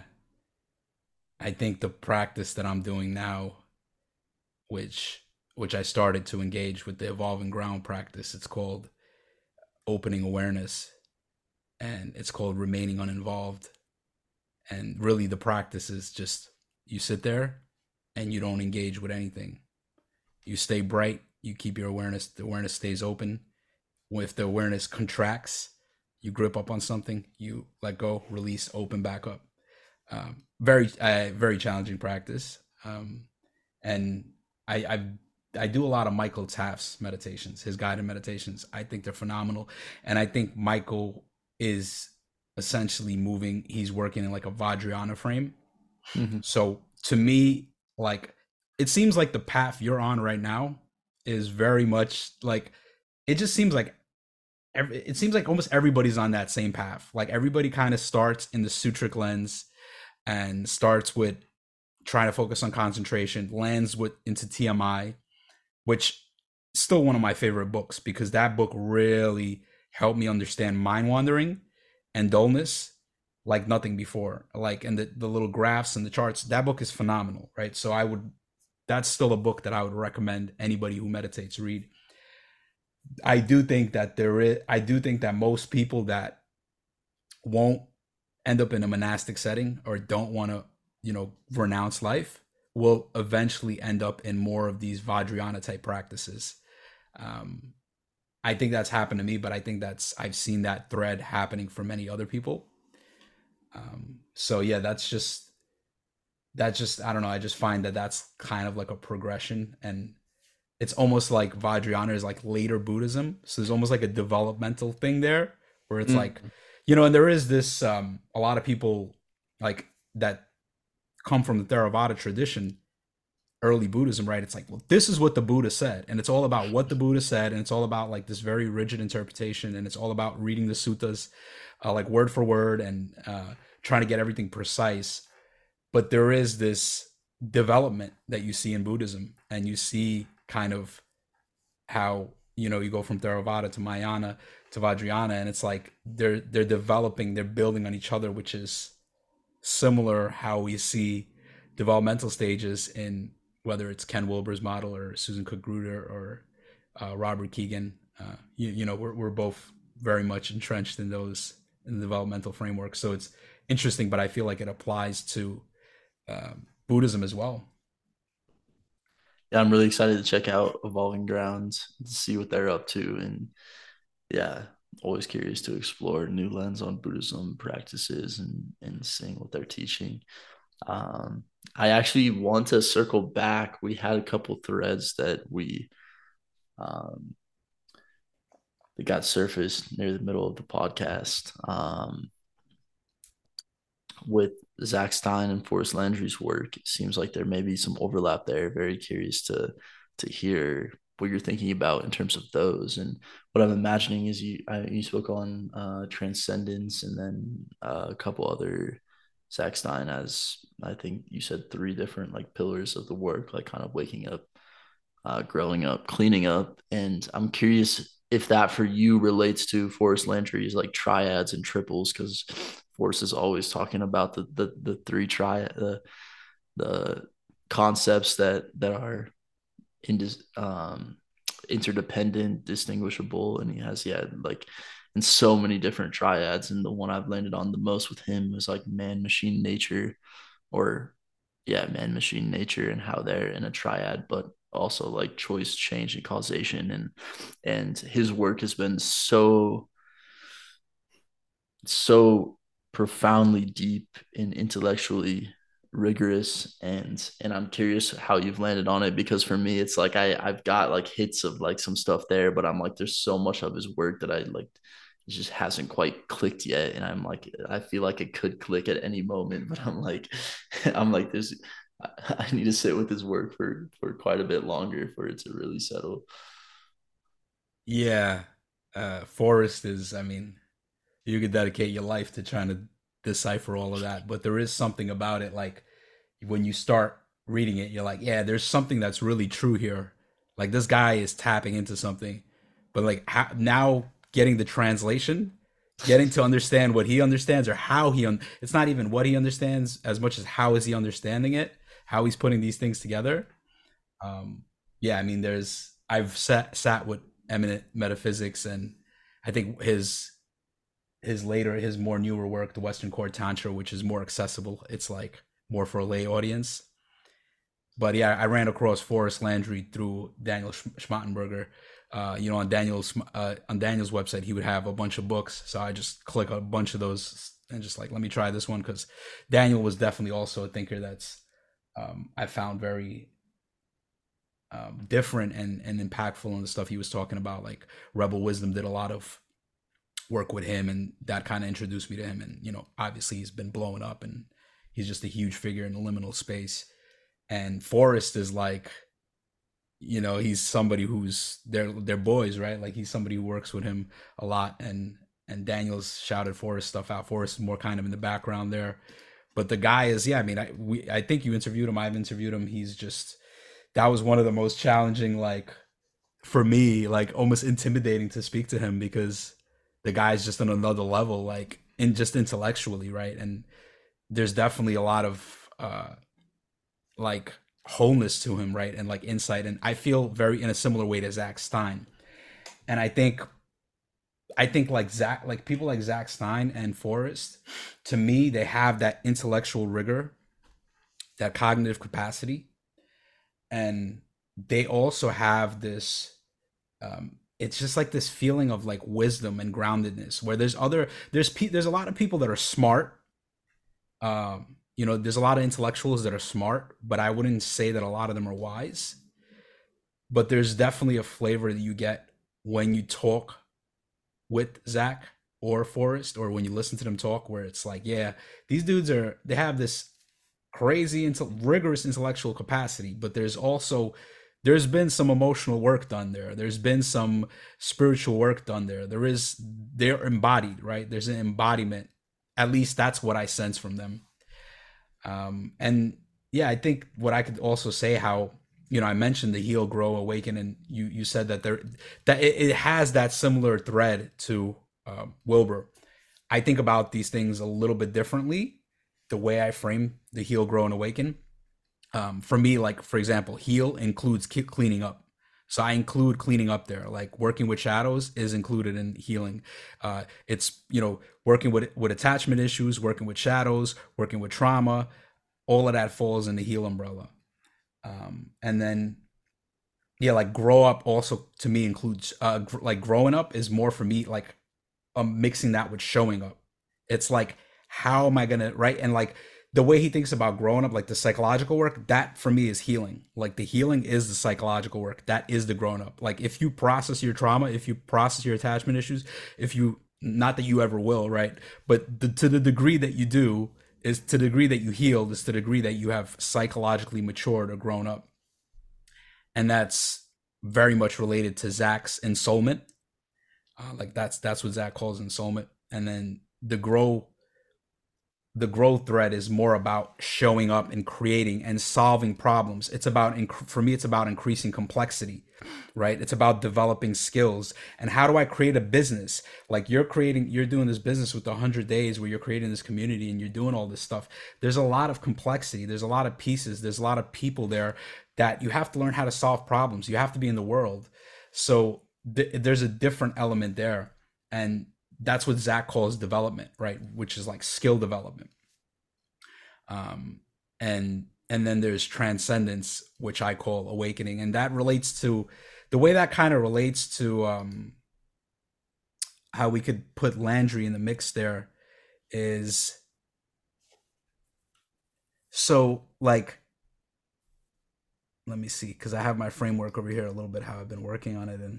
B: I think the practice that I'm doing now, which which I started to engage with the evolving ground practice, it's called opening awareness, and it's called remaining uninvolved. And really the practice is just you sit there and you don't engage with anything. You stay bright, you keep your awareness, the awareness stays open. If the awareness contracts, you grip up on something, you let go, release, open back up. Um, very, uh, very challenging practice. Um, and I, I, I do a lot of Michael Taft's meditations, his guided meditations. I think they're phenomenal, and I think Michael is essentially moving. He's working in like a Vajrayana frame.
A: Mm-hmm.
B: So to me, like it seems like the path you're on right now is very much like it just seems like every, it seems like almost everybody's on that same path. Like everybody kind of starts in the sutric lens and starts with trying to focus on concentration, lands with into T M I, which is still one of my favorite books because that book really helped me understand mind wandering and dullness like nothing before. Like and the, the little graphs and the charts, that book is phenomenal, right? So I would that's still a book that I would recommend anybody who meditates read. I do think that there is I do think that most people that won't end up in a monastic setting or don't want to, you know, renounce life will eventually end up in more of these Vajrayana type practices. Um, I think that's happened to me, but I think that's I've seen that thread happening for many other people. Um, so yeah, that's just that's just I don't know. I just find that that's kind of like a progression, and it's almost like Vajrayana is like later Buddhism. So there's almost like a developmental thing there where it's like,
A: Mm-hmm.
B: you know, and there is this um a lot of people like that come from the Theravada tradition, early Buddhism, right? It's like, well, this is what the Buddha said, and it's all about what the Buddha said, and it's all about like this very rigid interpretation, and it's all about reading the suttas, uh, like word for word, and uh, trying to get everything precise. But there is this development that you see in Buddhism, and you see kind of how you know you go from Theravada to Mahayana to Vajrayana, and it's like they're they're developing, they're building on each other, which is similar how we see developmental stages in whether it's Ken Wilber's model or Susan Cook Gruder or uh, Robert Keegan. Uh, you, you know, we're we're both very much entrenched in those in the developmental framework. So it's interesting, but I feel like it applies to um, Buddhism as well.
A: Yeah, I'm really excited to check out Evolving Grounds to see what they're up to. And yeah, always curious to explore new lens on Buddhism practices and, and seeing what they're teaching. Um, I actually want to circle back. We had a couple threads that we um, that got surfaced near the middle of the podcast um, with Zach Stein and Forrest Landry's work. It seems like there may be some overlap there. Very curious to to hear what you're thinking about in terms of those. And what I'm imagining is you I, you spoke on uh, transcendence and then uh, a couple other Zach Stein as I think you said three different like pillars of the work, like kind of waking up, uh, growing up, cleaning up. And I'm curious if that for you relates to Forrest Landry's like triads and triples, because Forrest is always talking about the the the three triad the the concepts that that are in um interdependent, distinguishable, and he has yeah like in so many different triads. And the one I've landed on the most with him was like man, machine, nature, or yeah, man, machine, nature, and how they're in a triad, but also like choice, change, and causation. And and his work has been so so profoundly deep and intellectually rigorous, and and I'm curious how you've landed on it, because for me it's like I I've got like hits of like some stuff there, but I'm like there's so much of his work that I like it just hasn't quite clicked yet, and I'm like I feel like it could click at any moment, but I'm like I'm like there's I need to sit with his work for for quite a bit longer for it to really settle.
B: Yeah, uh, Forrest is. I mean, you could dedicate your life to trying to decipher all of that, but there is something about it, like when you start reading it, you're like, yeah, there's something that's really true here. Like this guy is tapping into something, but like how, now getting the translation, getting to understand what he understands or how he un- it's not even what he understands as much as how is he understanding it, how he's putting these things together. Um, yeah, I mean, there's I've sat sat with eminent metaphysics, and I think his his later his more newer work, the Western Core Tantra, which is more accessible. It's like more for a lay audience. But yeah, I ran across Forrest Landry through Daniel Schmattenberger. Uh, you know, on Daniel's uh, on Daniel's website, he would have a bunch of books. So I just click a bunch of those and just like, let me try this one, because Daniel was definitely also a thinker that's um, I found very um, different and and impactful in the stuff he was talking about. Like Rebel Wisdom did a lot of work with him, and that kind of introduced me to him. And you know, obviously he's been blowing up, and he's just a huge figure in the liminal space. And Forrest is like, you know, he's somebody who's they're they're boys, right? Like he's somebody who works with him a lot, and and Daniel's shouted Forrest stuff out. Forrest is more kind of in the background there, but the guy is, yeah. I mean, I we I think you interviewed him. I've interviewed him. He's just, that was one of the most challenging, like for me, like almost intimidating to speak to him, because the guy's just on another level, like in just intellectually, right? And there's definitely a lot of uh like wholeness to him, right? And like insight. And I feel very in a similar way to Zach Stein. And I think I think like Zach, like people like Zach Stein and Forrest, to me, they have that intellectual rigor, that cognitive capacity, and they also have this um it's just like this feeling of like wisdom and groundedness, where there's other there's pe- there's a lot of people that are smart. um you know, there's a lot of intellectuals that are smart, but I wouldn't say that a lot of them are wise. But there's definitely a flavor that you get when you talk with Zach or Forrest, or when you listen to them talk, where it's like, yeah, these dudes are, they have this crazy, into rigorous intellectual capacity, but there's also, there's been some emotional work done there. There's been some spiritual work done there. There is, they're embodied, right? There's an embodiment. At least that's what I sense from them. Um, and yeah, I think what I could also say, how, you know, I mentioned the Heal, Grow, Awaken, and you you said that there, that it, it has that similar thread to uh, Wilber. I think about these things a little bit differently, the way I frame the Heal, Grow, and Awaken. Um, for me, like for example, heal includes cleaning up. So I include cleaning up there. Like working with shadows is included in healing. Uh, it's, you know, working with with attachment issues, working with shadows, working with trauma. All of that falls in the heal umbrella. Um, and then, yeah, like grow up also to me includes uh, gr- like growing up is more for me like um, mixing that with showing up. It's like, how am I gonna, right? And like the way he thinks about growing up, like the psychological work, that for me is healing. Like the healing is the psychological work. That is the grown up. Like if you process your trauma, if you process your attachment issues, if you, not that you ever will, right? But the, to the degree that you do, is to the degree that you healed, is to the degree that you have psychologically matured or grown up. And that's very much related to Zach's ensoulment. Uh, like that's that's what Zach calls ensoulment. And then the grow the growth thread is more about showing up and creating and solving problems. It's about, for me, it's about increasing complexity, right? It's about developing skills. And how do I create a business? Like you're creating, you're doing this business with the hundred days where you're creating this community and you're doing all this stuff. There's a lot of complexity. There's a lot of pieces. There's a lot of people there that you have to learn how to solve problems. You have to be in the world. So th- there's a different element there. And that's what Zach calls development, right? Which is like skill development. Um, and and then there's transcendence, which I call awakening, and that relates to the way that kind of relates to um, how we could put Landry in the mix. There is, so like, let me see, because I have my framework over here a little bit, how I've been working on it. And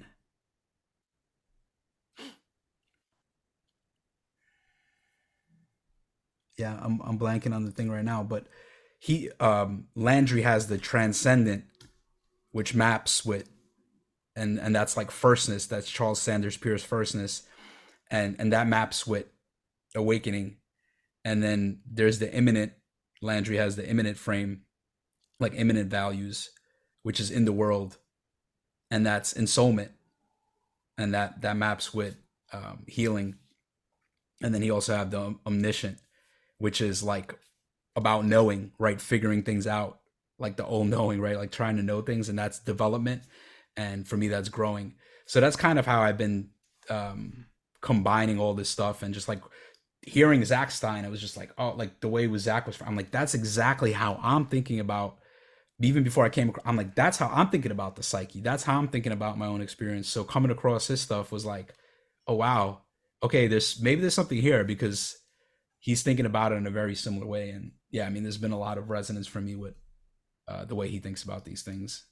B: yeah, I'm I'm blanking on the thing right now, but he um Landry has the transcendent, which maps with, and and that's like firstness. That's Charles Sanders Peirce firstness, and and that maps with awakening. And then there's the imminent Landry has the immanent frame, like immanent values, which is in the world, and that's ensoulment, and that that maps with um, healing. And then he also have the omniscient, which is like about knowing, right? Figuring things out, like the all knowing, right? Like trying to know things, and that's development. And for me, that's growing. So that's kind of how I've been um, combining all this stuff, and just like hearing Zach Stein, I was just like, oh, like the way with Zach was, I'm like, that's exactly how I'm thinking about. Even before I came across, I'm like, that's how I'm thinking about the psyche. That's how I'm thinking about my own experience. So coming across his stuff was like, oh wow, okay, there's maybe there's something here, because he's thinking about it in a very similar way. And yeah, I mean, there's been a lot of resonance for me with uh, the way he thinks about these things.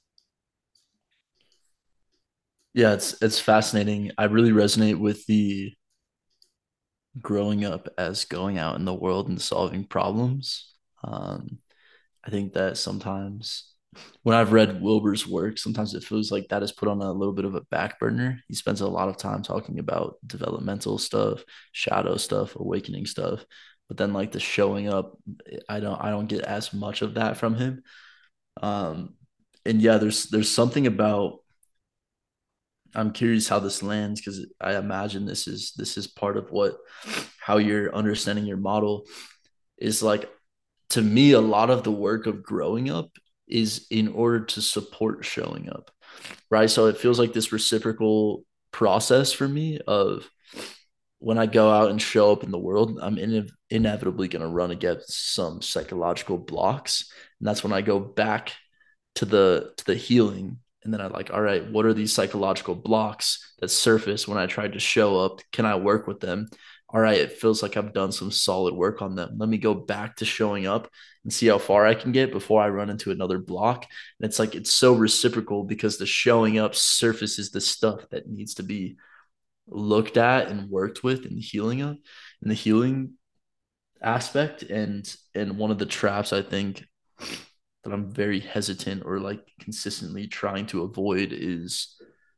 A: Yeah, it's it's fascinating. I really resonate with the growing up as going out in the world and solving problems. Um, I think that sometimes when I've read Wilbur's work, sometimes it feels like that is put on a little bit of a back burner. He spends a lot of time talking about developmental stuff, shadow stuff, awakening stuff. But then like the showing up, I don't I don't get as much of that from him. Um, and yeah, there's there's something about, I'm curious how this lands, because I imagine this is this is part of what, how you're understanding your model is like. To me, a lot of the work of growing up is in order to support showing up, right? So it feels like this reciprocal process for me of when I go out and show up in the world, I'm in, inevitably going to run against some psychological blocks, and that's when I go back to the to the healing. And then I like, all right, what are these psychological blocks that surface when I tried to show up? Can I work with them? All right, it feels like I've done some solid work on them. Let me go back to showing up and see how far I can get before I run into another block. And it's like, it's so reciprocal, because the showing up surfaces the stuff that needs to be looked at and worked with in the healing up in the healing aspect. And and one of the traps I think that I'm very hesitant or like consistently trying to avoid is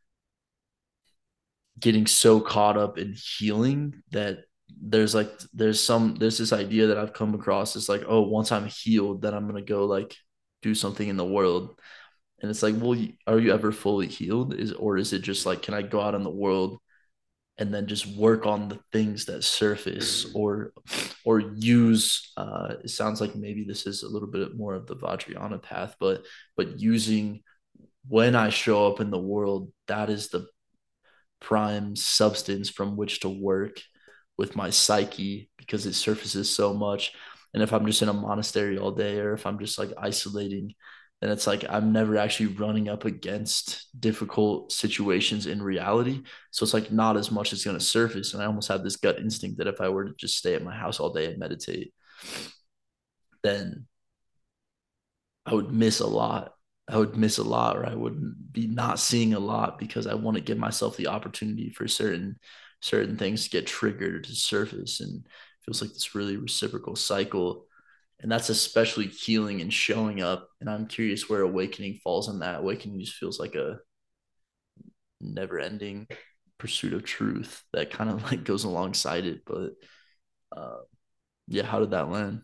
A: getting so caught up in healing that there's like there's some there's this idea that I've come across. It's like, oh, once I'm healed, then I'm gonna go like do something in the world. And it's like, well, are you ever fully healed? Is or is it just like, can I go out in the world and then just work on the things that surface, or or use uh it sounds like maybe this is a little bit more of the Vajrayana path, but but using, when I show up in the world, that is the prime substance from which to work with my psyche, because it surfaces so much. And if I'm just in a monastery all day, or if I'm just like isolating, then it's like I'm never actually running up against difficult situations in reality. So it's like not as much is going to surface. And I almost have this gut instinct that if I were to just stay at my house all day and meditate, then I would miss a lot. I would miss a lot, or I would be not seeing a lot, because I want to give myself the opportunity for certain certain things to get triggered or to surface. And it feels like this really reciprocal cycle. And that's especially healing and showing up. And I'm curious where awakening falls on that. Awakening just feels like a never ending pursuit of truth that kind of like goes alongside it. But uh, yeah, how did that land?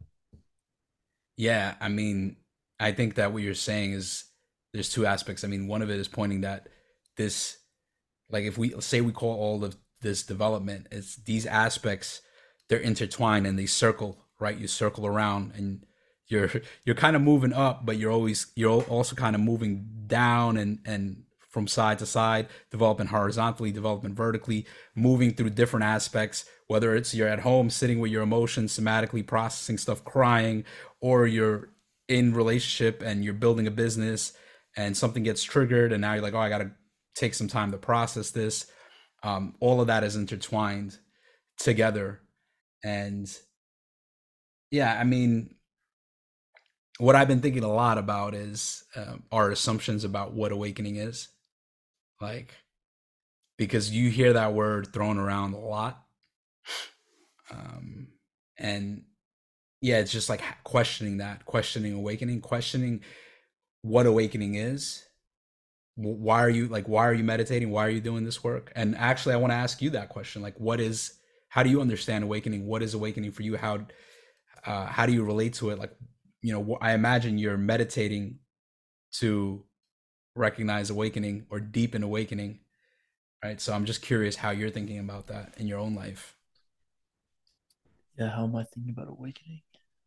B: Yeah, I mean, I think that what you're saying is there's two aspects. I mean, one of it is pointing that this, like, if we say we call all of this development, it's these aspects, they're intertwined and they circle, right? You circle around and you're you're kind of moving up, but you're always you're also kind of moving down and and from side to side, developing horizontally, developing vertically, moving through different aspects, whether it's you're at home sitting with your emotions, somatically processing stuff, crying, or you're in relationship and you're building a business and something gets triggered and now you're like, oh, I got to take some time to process this. Um, all of that is intertwined together. And yeah, I mean, what I've been thinking a lot about is uh, our assumptions about what awakening is. Like, because you hear that word thrown around a lot. Um, and yeah, it's just like questioning that, questioning awakening, questioning what awakening is. Why are you like, why are you meditating? Why are you doing this work? And actually, I want to ask you that question. Like, what is, how do you understand awakening? What is awakening for you? How, uh, how do you relate to it? Like, you know, I imagine you're meditating to recognize awakening or deepen awakening, right? So I'm just curious how you're thinking about that in your own life.
A: Yeah, how am I thinking about awakening?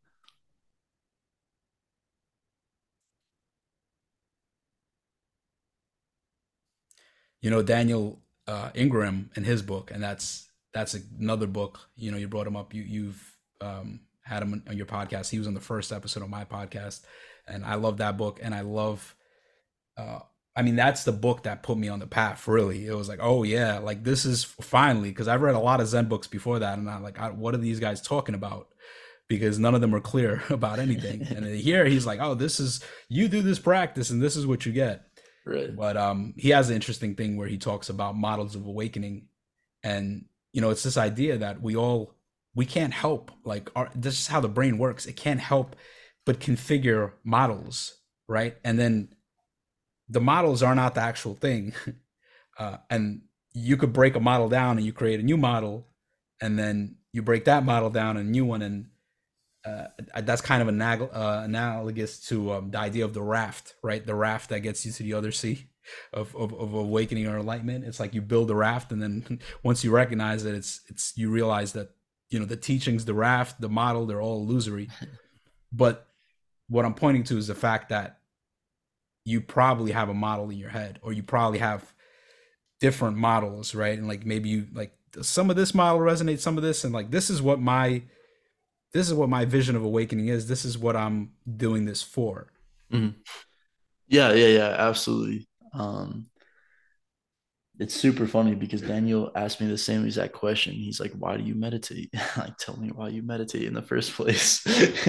B: You know, Daniel uh, Ingram in his book, and that's that's another book. You know, you brought him up. You you've um, had him on your podcast. He was on the first episode of my podcast, and I love that book. And I love, uh, I mean, that's the book that put me on the path. Really, it was like, oh yeah, like this is finally, because I've read a lot of Zen books before that, and I'm like, I, what are these guys talking about? Because none of them are clear about anything. And here he's like, oh, this is, you do this practice, and this is what you get.
A: Right.
B: But um, he has an interesting thing where he talks about models of awakening, and you know, it's this idea that we all we can't help, like our, this is how the brain works. It can't help but configure models, right? And then the models are not the actual thing, uh, and you could break a model down and you create a new model, and then you break that model down and a new one, and uh, that's kind of anag- uh, analogous to um, the idea of the raft, right? The raft that gets you to the other sea of, of, of awakening or enlightenment. It's like you build a raft, and then once you recognize that it's it's you realize that, you know, the teachings, the raft, the model, they're all illusory. But what I'm pointing to is the fact that you probably have a model in your head, or you probably have different models, right? And like maybe you like some of this model resonates, some of this, and like this is what my this is what my vision of awakening is. This is what I'm doing this for.
A: Mm-hmm. Yeah, yeah, yeah, absolutely. Um, it's super funny because Daniel asked me the same exact question. He's like, "Why do you meditate?" Like, tell me why you meditate in the first place.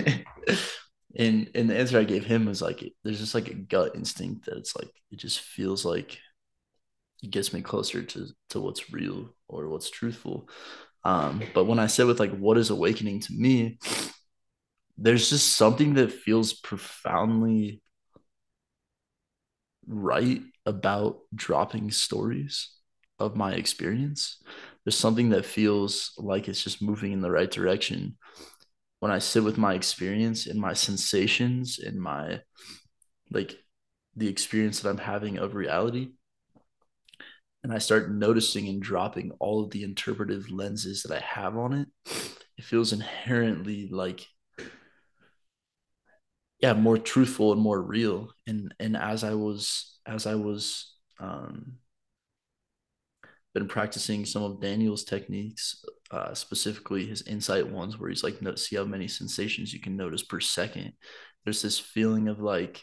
A: and and the answer I gave him was like, there's just like a gut instinct that it's like it just feels like it gets me closer to to what's real or what's truthful. Um, but when I said with like, what is awakening to me, there's just something that feels profoundly right about dropping stories of my experience. There's something that feels like it's just moving in the right direction when I sit with my experience and my sensations and my like the experience that I'm having of reality. And I start noticing and dropping all of the interpretive lenses that I have on it. It feels inherently like, yeah, more truthful and more real. And and as I was as I was um been practicing some of Daniel's techniques, uh, specifically his insight ones, where he's like, no, see how many sensations you can notice per second. There's this feeling of like,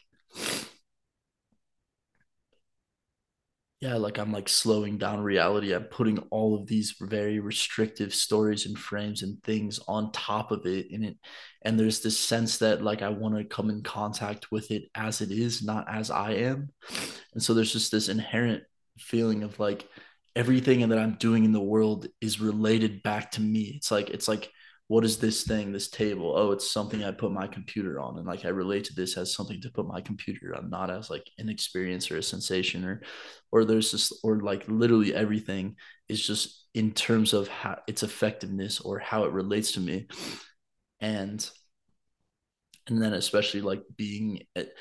A: yeah, like I'm like slowing down reality. I'm putting all of these very restrictive stories and frames and things on top of it. And it, and there's this sense that like I want to come in contact with it as it is, not as I am. And so there's just this inherent feeling of like everything that I'm doing in the world is related back to me. It's like, it's like, what is this thing, this table? Oh, it's something I put my computer on. And like I relate to this as something to put my computer on, not as like an experience or a sensation or or there's just or like literally everything is just in terms of how its effectiveness or how it relates to me. And and then especially like being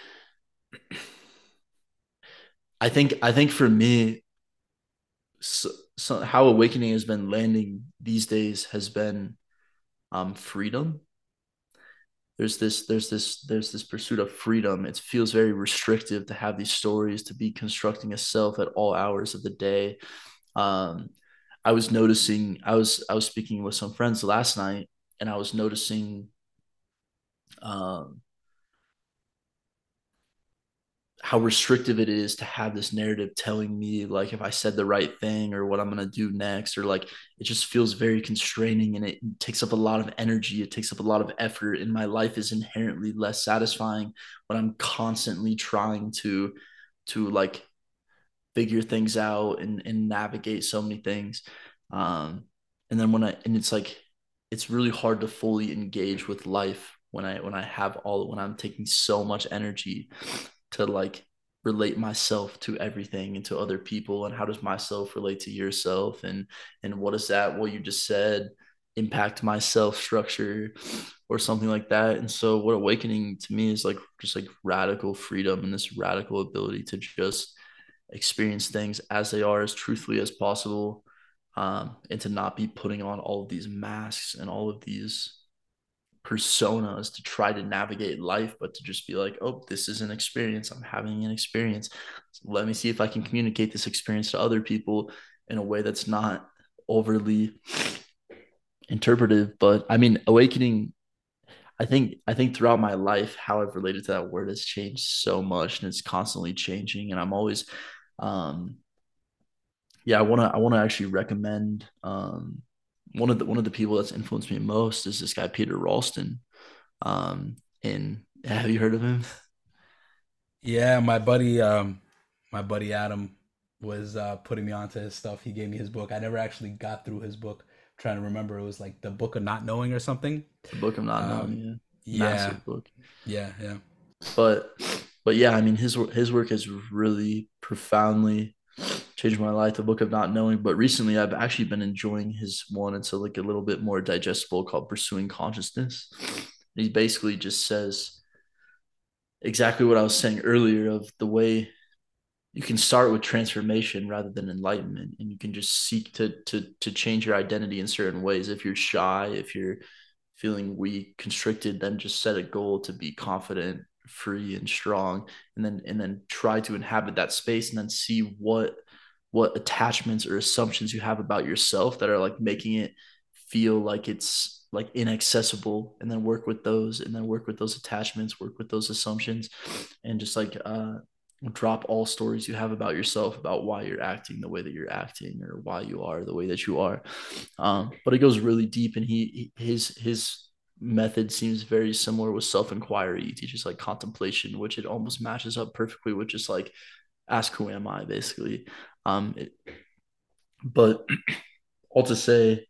A: I think I think for me, so, so how awakening has been landing these days has been um freedom. There's this there's this there's this pursuit of freedom. It feels very restrictive to have these stories, to be constructing a self at all hours of the day. um I was noticing, i was i was speaking with some friends last night, and I was noticing um how restrictive it is to have this narrative telling me like if I said the right thing or what I'm going to do next, or like it just feels very constraining, and it takes up a lot of energy, it takes up a lot of effort, and my life is inherently less satisfying when I'm constantly trying to to like figure things out and and navigate so many things. Um and then when I and it's like it's really hard to fully engage with life when I when I have all when I'm taking so much energy to like relate myself to everything and to other people, and how does myself relate to yourself, and and what is that what you just said, impact my self structure or something like that. And so what awakening to me is like just like radical freedom and this radical ability to just experience things as they are as truthfully as possible, um, and to not be putting on all of these masks and all of these personas to try to navigate life, but to just be like, oh, this is an experience. I'm having an experience. So let me see if I can communicate this experience to other people in a way that's not overly interpretive. But I mean, awakening, I think I think throughout my life, how I've related to that word has changed so much and it's constantly changing. And I'm always um yeah, I wanna I wanna actually recommend um one of the one of the people that's influenced me most is this guy Peter Ralston. Um and have you heard of him?
B: Yeah, my buddy, um, my buddy Adam was uh, putting me onto his stuff. He gave me his book. I never actually got through his book. I'm trying to remember, it was like the Book of Not Knowing or something.
A: The Book of Not Knowing,
B: Um,
A: yeah.
B: yeah,
A: Massive book.
B: yeah, yeah.
A: But but yeah, I mean his his work has really profoundly changed my life, the Book of Not Knowing. But recently I've actually been enjoying his one. It's a, like a little bit more digestible called Pursuing Consciousness. He basically just says exactly what I was saying earlier of the way you can start with transformation rather than enlightenment, and you can just seek to to to change your identity in certain ways. If you're shy, if you're feeling weak, constricted, then just set a goal to be confident, free, and strong, and then and then try to inhabit that space, and then see what what attachments or assumptions you have about yourself that are like making it feel like it's like inaccessible, and then work with those, and then work with those attachments, work with those assumptions, and just like uh drop all stories you have about yourself about why you're acting the way that you're acting or why you are the way that you are. Um, but it goes really deep, and he his his method seems very similar with self-inquiry. He teaches like contemplation, which it almost matches up perfectly with just like ask who am I, basically. Um, it, but all to say,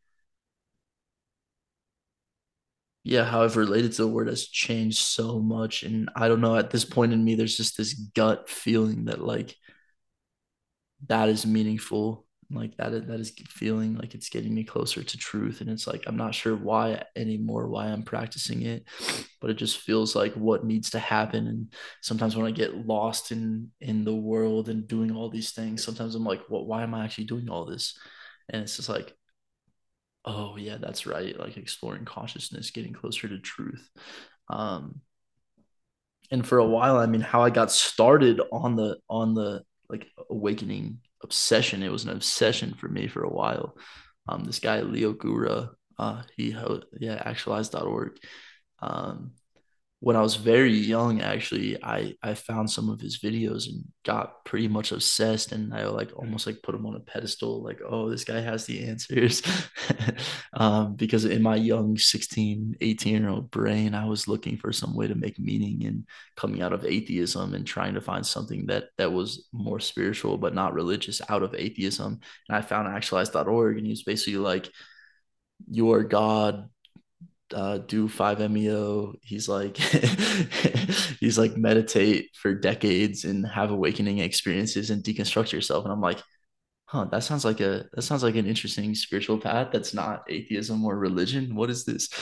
A: yeah, how I've related to the word has changed so much, and I don't know. At this point in me, there's just this gut feeling that like that is meaningful, like that is, that is feeling like it's getting me closer to truth, and it's like I'm not sure why anymore, why I'm practicing it, but it just feels like what needs to happen. And sometimes when I get lost in in the world and doing all these things, sometimes I'm like, what, why am I actually doing all this? And it's just like, oh yeah, that's right, like exploring consciousness, getting closer to truth. um and for a while, I mean, how I got started on the on the like awakening obsession, it was an obsession for me for a while. Um this guy Leo Gura, uh he ho- yeah, actualize dot org. um when I was very young, actually, I I found some of his videos and got pretty much obsessed, and I like almost like put him on a pedestal, like, oh, this guy has the answers. um, because in my young sixteen, eighteen year old brain, I was looking for some way to make meaning and coming out of atheism and trying to find something that that was more spiritual but not religious out of atheism. And I found actualize dot org, and he was basically like, your God, uh, do five M E O. He's like, he's like, meditate for decades and have awakening experiences and deconstruct yourself. And I'm like, huh, that sounds like a that sounds like an interesting spiritual path that's not atheism or religion. What is this?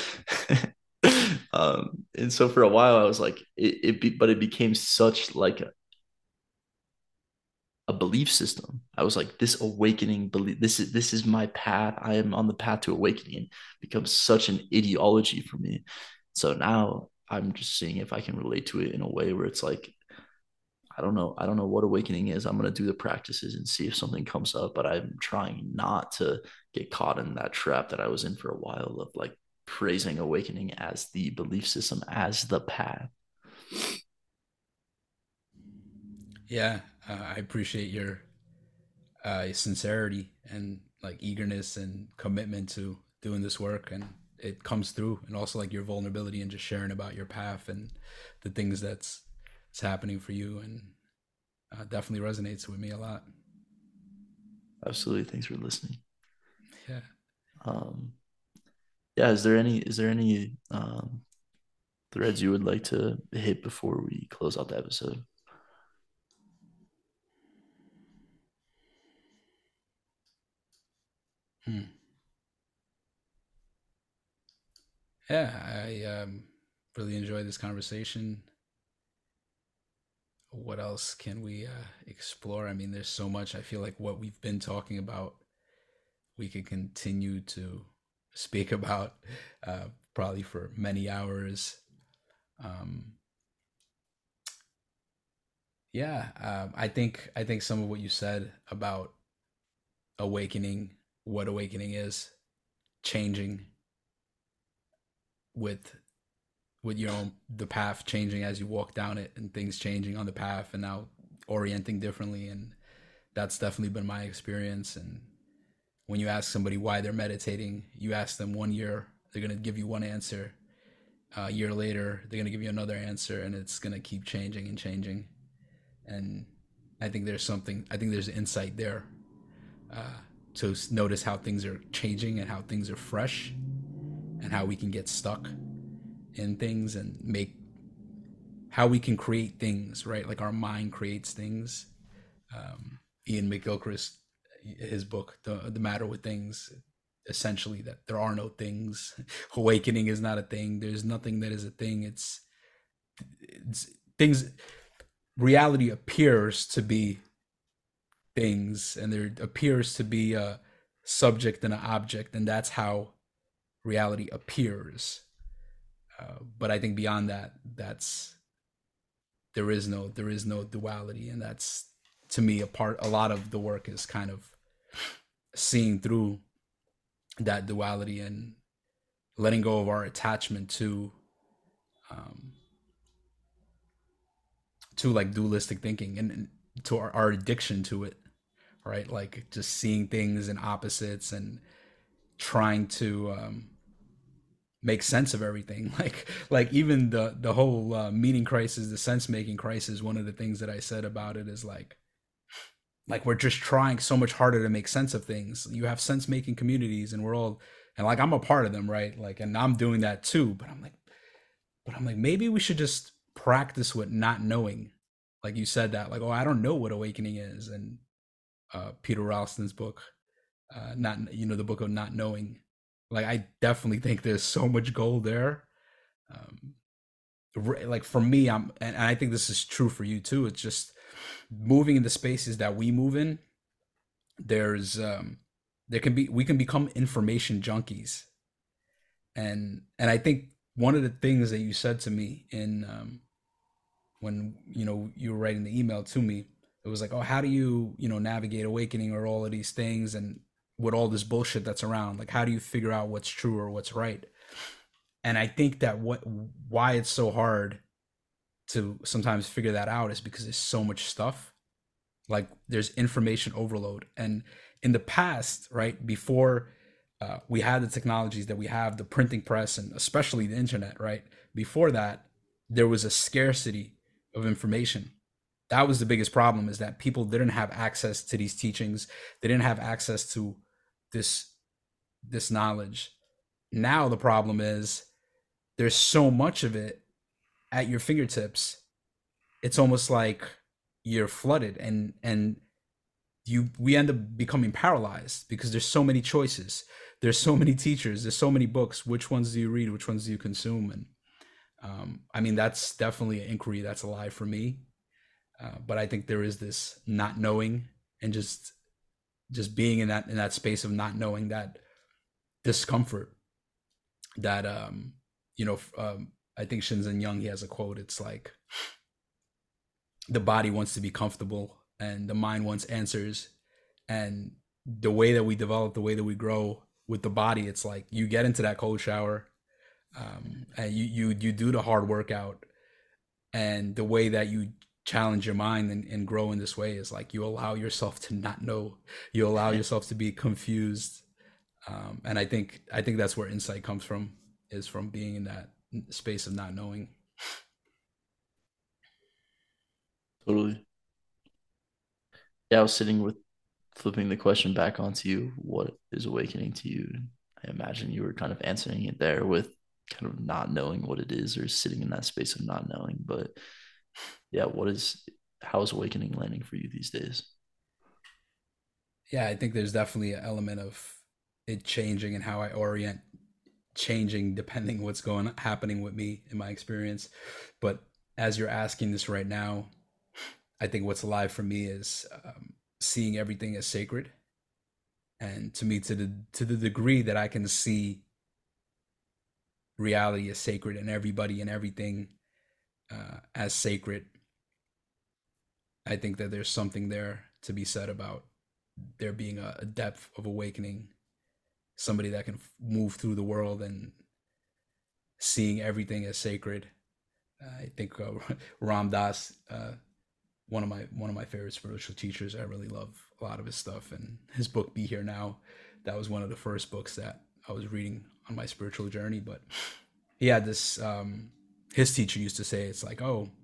A: um, and so for a while, I was like, it, it be, but it became such like a, a belief system. I was like, this awakening belief, this is this is my path. I am on the path to awakening, and becomes such an ideology for me. So now I'm just seeing if I can relate to it in a way where it's like, I don't know, I don't know what awakening is. I'm gonna do the practices and see if something comes up, but I'm trying not to get caught in that trap that I was in for a while of like praising awakening as the belief system, as the path.
B: Yeah, uh, I appreciate your uh, sincerity and like eagerness and commitment to doing this work, and it comes through, and also like your vulnerability and just sharing about your path and the things that's it's happening for you, and uh, definitely resonates with me a lot.
A: Absolutely. Thanks for listening.
B: Yeah.
A: Um, yeah, is there any is there any um, threads you would like to hit before we close out the episode?
B: Hmm. Yeah, I um, really enjoyed this conversation. What else can we uh, explore? I mean, there's so much. I feel like what we've been talking about, we could continue to speak about uh, probably for many hours. Um, yeah, um, I think I think some of what you said about awakening, what awakening is, changing with with your own the path changing as you walk down it, and things changing on the path, and now orienting differently, and that's definitely been my experience. And when you ask somebody why they're meditating, you ask them one year, they're going to give you one answer. Uh, a year later, they're going to give you another answer, and it's going to keep changing and changing. And I think there's something, I think there's insight there uh, to notice how things are changing and how things are fresh and how we can get stuck in things and make how we can create things, right? Like our mind creates things. Um, Ian McGilchrist, his book, the, the Matter with Things, essentially that there are no things. Awakening is not a thing. There's nothing that is a thing. It's, it's things. Reality appears to be things, and there appears to be a subject and an object, and that's how reality appears. Uh, but I think beyond that, that's there is no there is no duality, and that's to me a part. A lot of the work is kind of seeing through that duality and letting go of our attachment to um, to like dualistic thinking, and, and to our, our addiction to it, right? Like just seeing things in opposites and trying to um, make sense of everything. Like like even the the whole uh, meaning crisis, the sense making crisis. One of the things that I said about it is like like we're just trying so much harder to make sense of things. You have sense making communities, and we're all and like I'm a part of them, right? Like, and I'm doing that too. But I'm like, but I'm like, maybe we should just practice with not knowing. Like you said that, like, oh, I don't know what awakening is, and uh, Peter Ralston's book, uh, not you know the book of not knowing. Like I definitely think there's so much gold there. Um, like for me, I'm, and I think this is true for you too. It's just moving in the spaces that we move in. There's, um, there can be, we can become information junkies, and and I think one of the things that you said to me in um, when you know you were writing the email to me, it was like, oh, how do you you know navigate awakening or all of these things and with all this bullshit that's around? Like, how do you figure out what's true or what's right? And I think that what why it's so hard to sometimes figure that out is because there's so much stuff. Like there's information overload, and in the past, right before uh, we had the technologies that we have, the printing press, and especially the internet, right? Before that, there was a scarcity of information. That was the biggest problem, is that people didn't have access to these teachings. They didn't have access to this this knowledge. Now the problem is there's so much of it at your fingertips. It's almost like you're flooded, and and you we end up becoming paralyzed because there's so many choices, there's so many teachers, there's so many books. Which ones do you read? Which ones do you consume? And um, I mean, that's definitely an inquiry that's alive for me. Uh, but I think there is this not knowing, and just just being in that in that space of not knowing, that discomfort, that um you know um I think Shinzen Young, he has a quote. It's like the body wants to be comfortable and the mind wants answers, and the way that we develop, the way that we grow with the body, it's like you get into that cold shower, um, and you you you do the hard workout, and the way that you challenge your mind and, and grow in this way is like you allow yourself to not know, you allow yourself to be confused, um, and I think I think that's where insight comes from, is from being in that space of not knowing.
A: Totally. Yeah, I was sitting with flipping the question back onto you. What is awakening to you? I imagine you were kind of answering it there with kind of not knowing what it is, or sitting in that space of not knowing. But yeah, what is how is awakening landing for you these days?
B: Yeah, I think there's definitely an element of it changing and how I orient changing depending what's going happening with me in my experience. But as you're asking this right now, I think what's alive for me is um, seeing everything as sacred. And to me, to the to the degree that I can see reality as sacred and everybody and everything uh, as sacred, I think that there's something there to be said about there being a, a depth of awakening, somebody that can f- move through the world and seeing everything as sacred. I think uh, Ram Dass, uh, one of my one of my favorite spiritual teachers. I really love a lot of his stuff, and his book "Be Here Now." That was one of the first books that I was reading on my spiritual journey. But he had this. Um, his teacher used to say, "It's like, oh,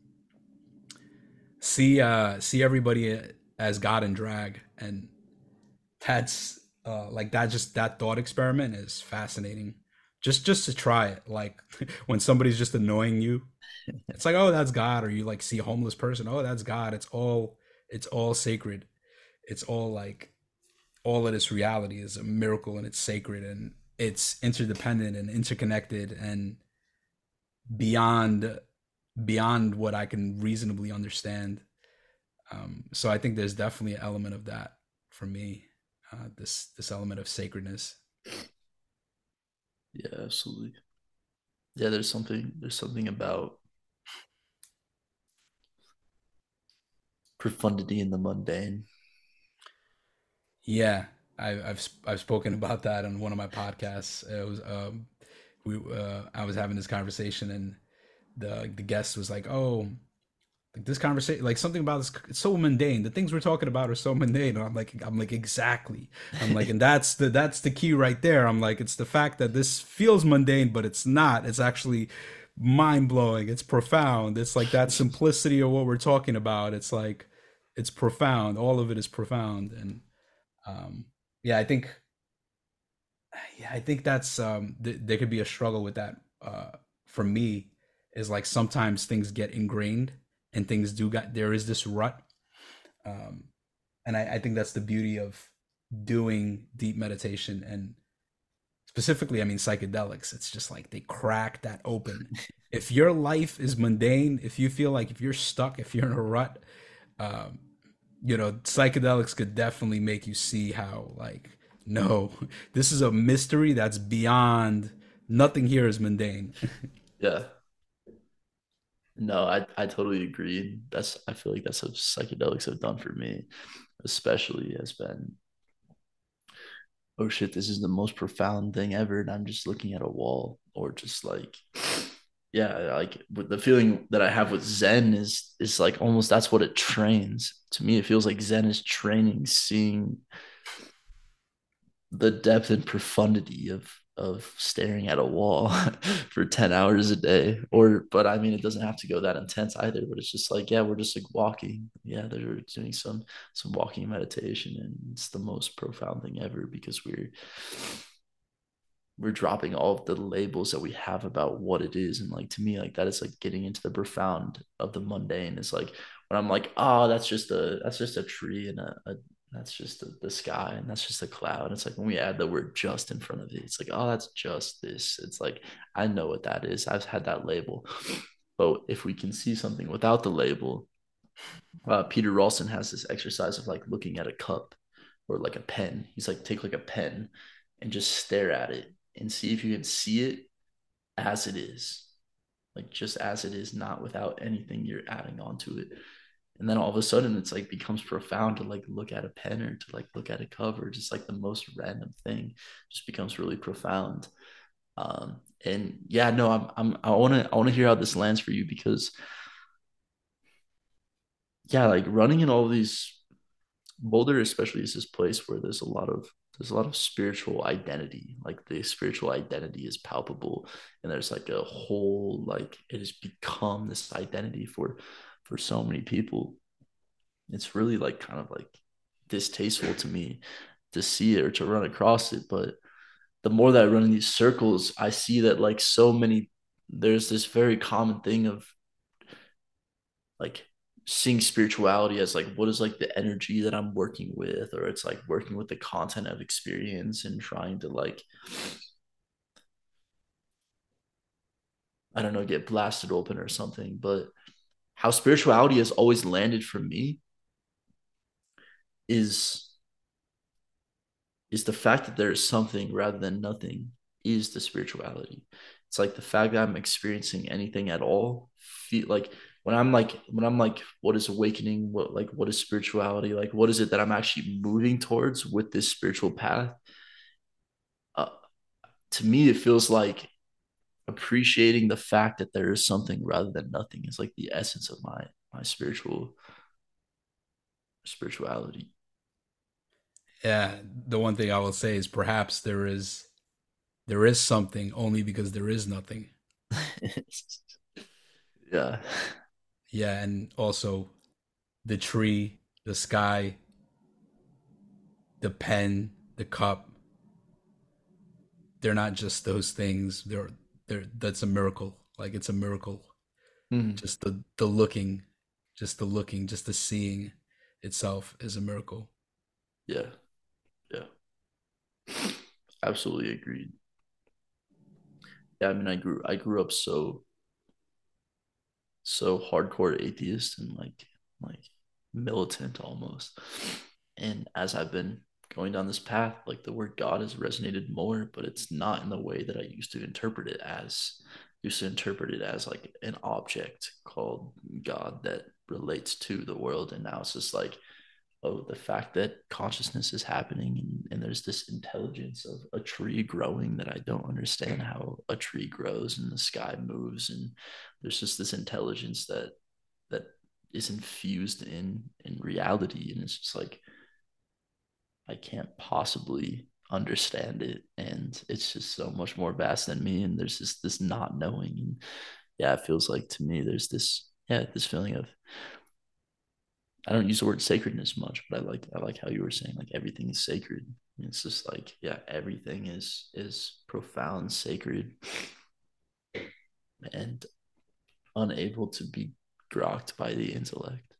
B: see, uh, see everybody as God in drag," and that's uh, like that. Just that thought experiment is fascinating. Just just to try it, like when somebody's just annoying you, it's like, oh, that's God. Or you like see a homeless person, oh, that's God. It's all it's all sacred. It's all like all of this reality is a miracle and it's sacred and it's interdependent and interconnected and beyond beyond what I can reasonably understand. Um, so I think there's definitely an element of that for me. Uh, this this element of sacredness.
A: Yeah, absolutely. Yeah, there's something there's something about profundity in the mundane.
B: Yeah, I, I've I've spoken about that on one of my podcasts. It was um, we uh, I was having this conversation and the the guest was like, "Oh, like this conversation, like something about this, it's so mundane. The things we're talking about are so mundane." And I'm like, I'm like, exactly. I'm like, and that's the that's the key right there. I'm like, it's the fact that this feels mundane, but it's not. It's actually mind blowing. It's profound. It's like that simplicity of what we're talking about. It's like it's profound. All of it is profound, and um, yeah, I think yeah, I think that's um, th- there could be a struggle with that uh, for me. Is like sometimes things get ingrained and things do got there is this rut, um, and I, I think that's the beauty of doing deep meditation and specifically, I mean psychedelics. It's just like they crack that open. If your life is mundane, if you feel like if you're stuck, if you're in a rut, um, you know, psychedelics could definitely make you see how like no, this is a mystery that's beyond. Nothing here is mundane.
A: Yeah. No, I, I totally agree. That's I feel like that's what psychedelics have done for me, especially has been, oh shit, this is the most profound thing ever, and I'm just looking at a wall, or just like, yeah, like with the feeling that I have with Zen is is like almost that's what it trains. To me, it feels like Zen is training, seeing the depth and profundity of of staring at a wall for ten hours a day. Or but I mean, it doesn't have to go that intense either, but it's just like, yeah, we're just like walking, yeah, they're doing some some walking meditation, and it's the most profound thing ever, because we're we're dropping all of the labels that we have about what it is. And like, to me, like that is like getting into the profound of the mundane. It's like when I'm like, oh, that's just a that's just a tree and a, a that's just the, the sky, and that's just a cloud. It's like when we add the word just in front of it, it's like, oh, that's just this. It's like, I know what that is. I've had that label. But if we can see something without the label, uh, Peter Ralston has this exercise of like looking at a cup or like a pen. He's like, take like a pen and just stare at it and see if you can see it as it is, like just as it is, not without anything you're adding onto it. And then all of a sudden it's like becomes profound to like look at a pen or to like look at a cover, just like the most random thing just becomes really profound. Um, and yeah, no, I'm, I'm, I want to, I want to hear how this lands for you, because yeah, like running in all these, Boulder especially is this place where there's a lot of there's a lot of spiritual identity. Like the spiritual identity is palpable, and there's like a whole, like it has become this identity for for so many people. It's really like kind of like distasteful to me to see it or to run across it. But the more that I run in these circles, I see that like so many, there's this very common thing of like seeing spirituality as like, what is like the energy that I'm working with, or it's like working with the content of experience and trying to like I don't know, get blasted open or something. But how spirituality has always landed for me is is the fact that there is something rather than nothing is the spirituality. It's like the fact that I'm experiencing anything at all. Feel like when I'm like when I'm like, what is awakening? What like what is spirituality? Like what is it that I'm actually moving towards with this spiritual path? Uh, to me, it feels like appreciating the fact that there is something rather than nothing is like the essence of my my spiritual spirituality.
B: Yeah, the one thing I will say is perhaps there is there is something only because there is nothing.
A: Yeah.
B: Yeah, and also the tree, the sky, the pen, the cup, they're not just those things. They're they're that's a miracle. Like it's a miracle.
A: Mhm.
B: Just the the looking, just the looking, just the seeing itself is a miracle.
A: Yeah. Yeah. Absolutely agreed. Yeah, I mean I grew I grew up so so hardcore atheist and like like militant almost. And as I've been going down this path, like the word God has resonated more, but it's not in the way that I used to interpret it as. Used to interpret it as like an object called God that relates to the world, and now it's just like, oh, the fact that consciousness is happening, and, and there's this intelligence of a tree growing that I don't understand how a tree grows and the sky moves, and there's just this intelligence that that is infused in in reality, and it's just like I can't possibly understand it, and it's just so much more vast than me, and there's just this not knowing, and yeah, it feels like to me there's this yeah this feeling of, I don't use the word sacredness much, but I like I like how you were saying like everything is sacred. It's just like, yeah, everything is is profound, sacred, and unable to be grokked by the intellect.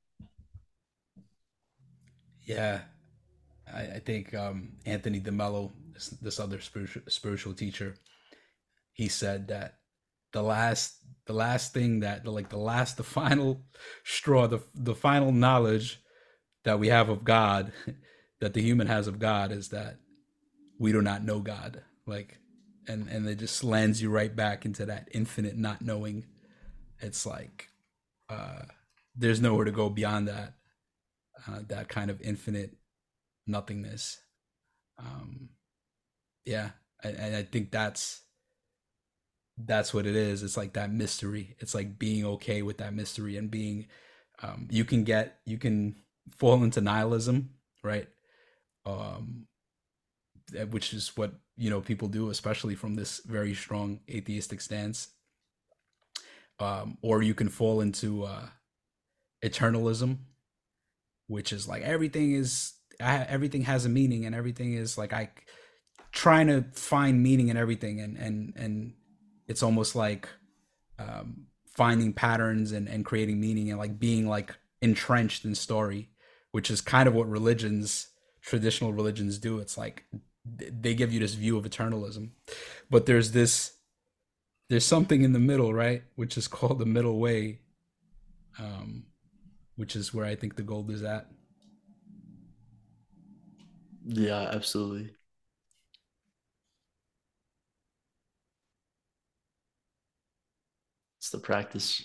B: Yeah, I, I think um, Anthony DeMello, this, this other spiritual, spiritual teacher, he said that the last the last thing that like the last the final straw, the the final knowledge that we have of God, that the human has of God, is that we do not know God. Like, and and it just lands you right back into that infinite not knowing. It's like uh, there's nowhere to go beyond that. Uh, that kind of infinite nothingness. Um, yeah, and, and I think that's that's what it is. It's like that mystery. It's like being okay with that mystery and being. Um, you can get you can fall into nihilism, right? Um, which is what you know people do, especially from this very strong atheistic stance. Um, or you can fall into uh, eternalism, which is like everything is everything has a meaning and everything is like I trying to find meaning in everything, and and and it's almost like um, finding patterns and and creating meaning and like being like entrenched in story, which is kind of what religions traditional religions do. It's like they give you this view of eternalism, but there's this there's something in the middle, right, which is called the middle way, um, which is where I think the gold is at.
A: Yeah, absolutely. It's the practice.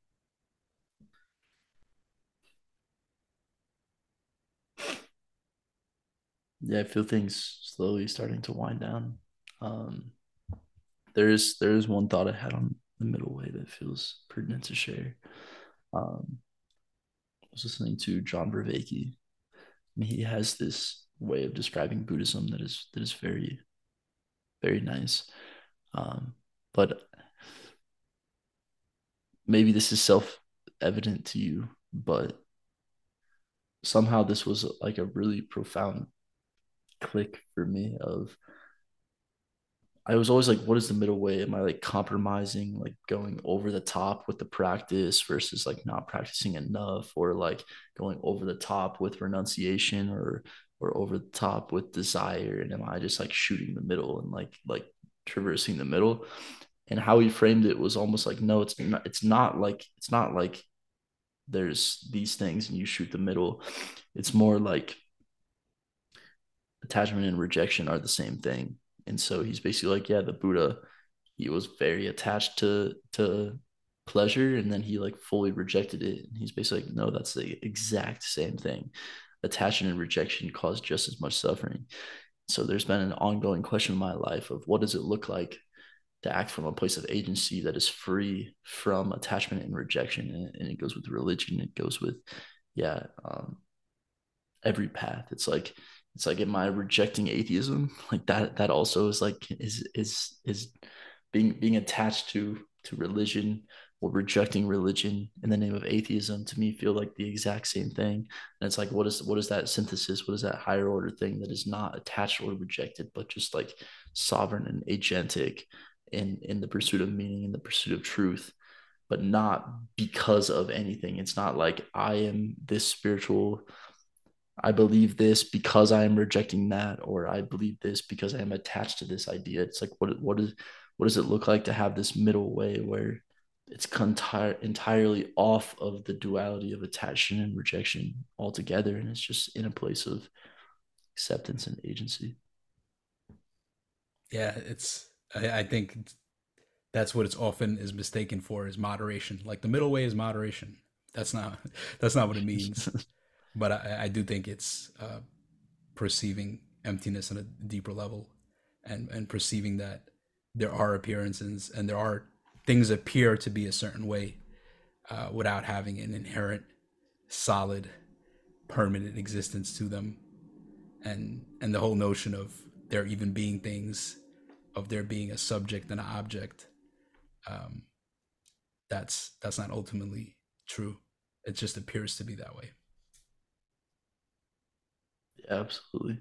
A: Yeah, I feel things slowly starting to wind down. Um, there is there is one thought I had on the middle way that feels pertinent to share. Um, I was listening to John Vervaeke, and he has this way of describing Buddhism that is that is very very nice. Um, but maybe this is self evident to you, but somehow this was like a really profound click for me of, I was always like, what is the middle way? Am I like compromising, like going over the top with the practice versus like not practicing enough, or like going over the top with renunciation, or or over the top with desire? And am I just like shooting the middle and like like traversing the middle? And how he framed it was almost like, no, it's not, it's not like, it's not like there's these things and you shoot the middle. It's more like attachment and rejection are the same thing. And so he's basically like, yeah, the Buddha, he was very attached to to pleasure, and then he like fully rejected it. And he's basically like, no, that's the exact same thing. Attachment and rejection cause just as much suffering. So there's been an ongoing question in my life of what does it look like to act from a place of agency that is free from attachment and rejection. And, and it goes with religion. It goes with, yeah, um, every path. It's like, it's like, am I rejecting atheism? Like that, that also is like, is, is, is being, being attached to, to religion or rejecting religion in the name of atheism to me feel like the exact same thing. And it's like, what is, what is that synthesis? What is that higher order thing that is not attached or rejected, but just like sovereign and agentic in, in the pursuit of meaning, in the pursuit of truth, but not because of anything. It's not like I am this spiritual, I believe this because I am rejecting that, or I believe this because I am attached to this idea. It's like, what, what is, what does it look like to have this middle way where it's entire, entirely off of the duality of attachment and rejection altogether, and it's just in a place of acceptance and agency.
B: Yeah, it's. I, I think that's what it's often is mistaken for is moderation. Like the middle way is moderation. That's not. That's not what it means. But I, I do think it's uh, perceiving emptiness on a deeper level, and and perceiving that there are appearances and there are things appear to be a certain way uh, without having an inherent, solid, permanent existence to them, and and the whole notion of there even being things, of there being a subject and an object, um, that's that's not ultimately true. It just appears to be that way.
A: Yeah, absolutely.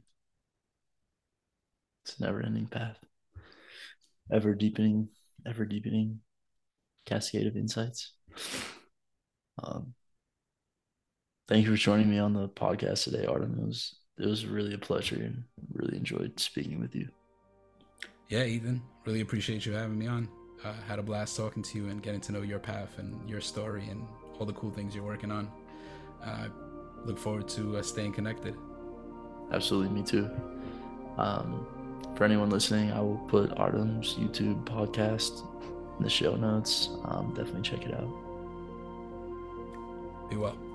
A: It's a never ending path, ever deepening, ever deepening cascade of insights. Um, thank you for joining me on the podcast today, Artem. It was it was really a pleasure and really enjoyed speaking with you.
B: Yeah, Ethan, really appreciate you having me on. Uh, had a blast talking to you and getting to know your path and your story and all the cool things you're working on. Uh, look forward to uh, staying connected.
A: Absolutely, me too. Um, for anyone listening, I will put Artem's YouTube podcast in the show notes. Um, definitely check it out.
B: Be well.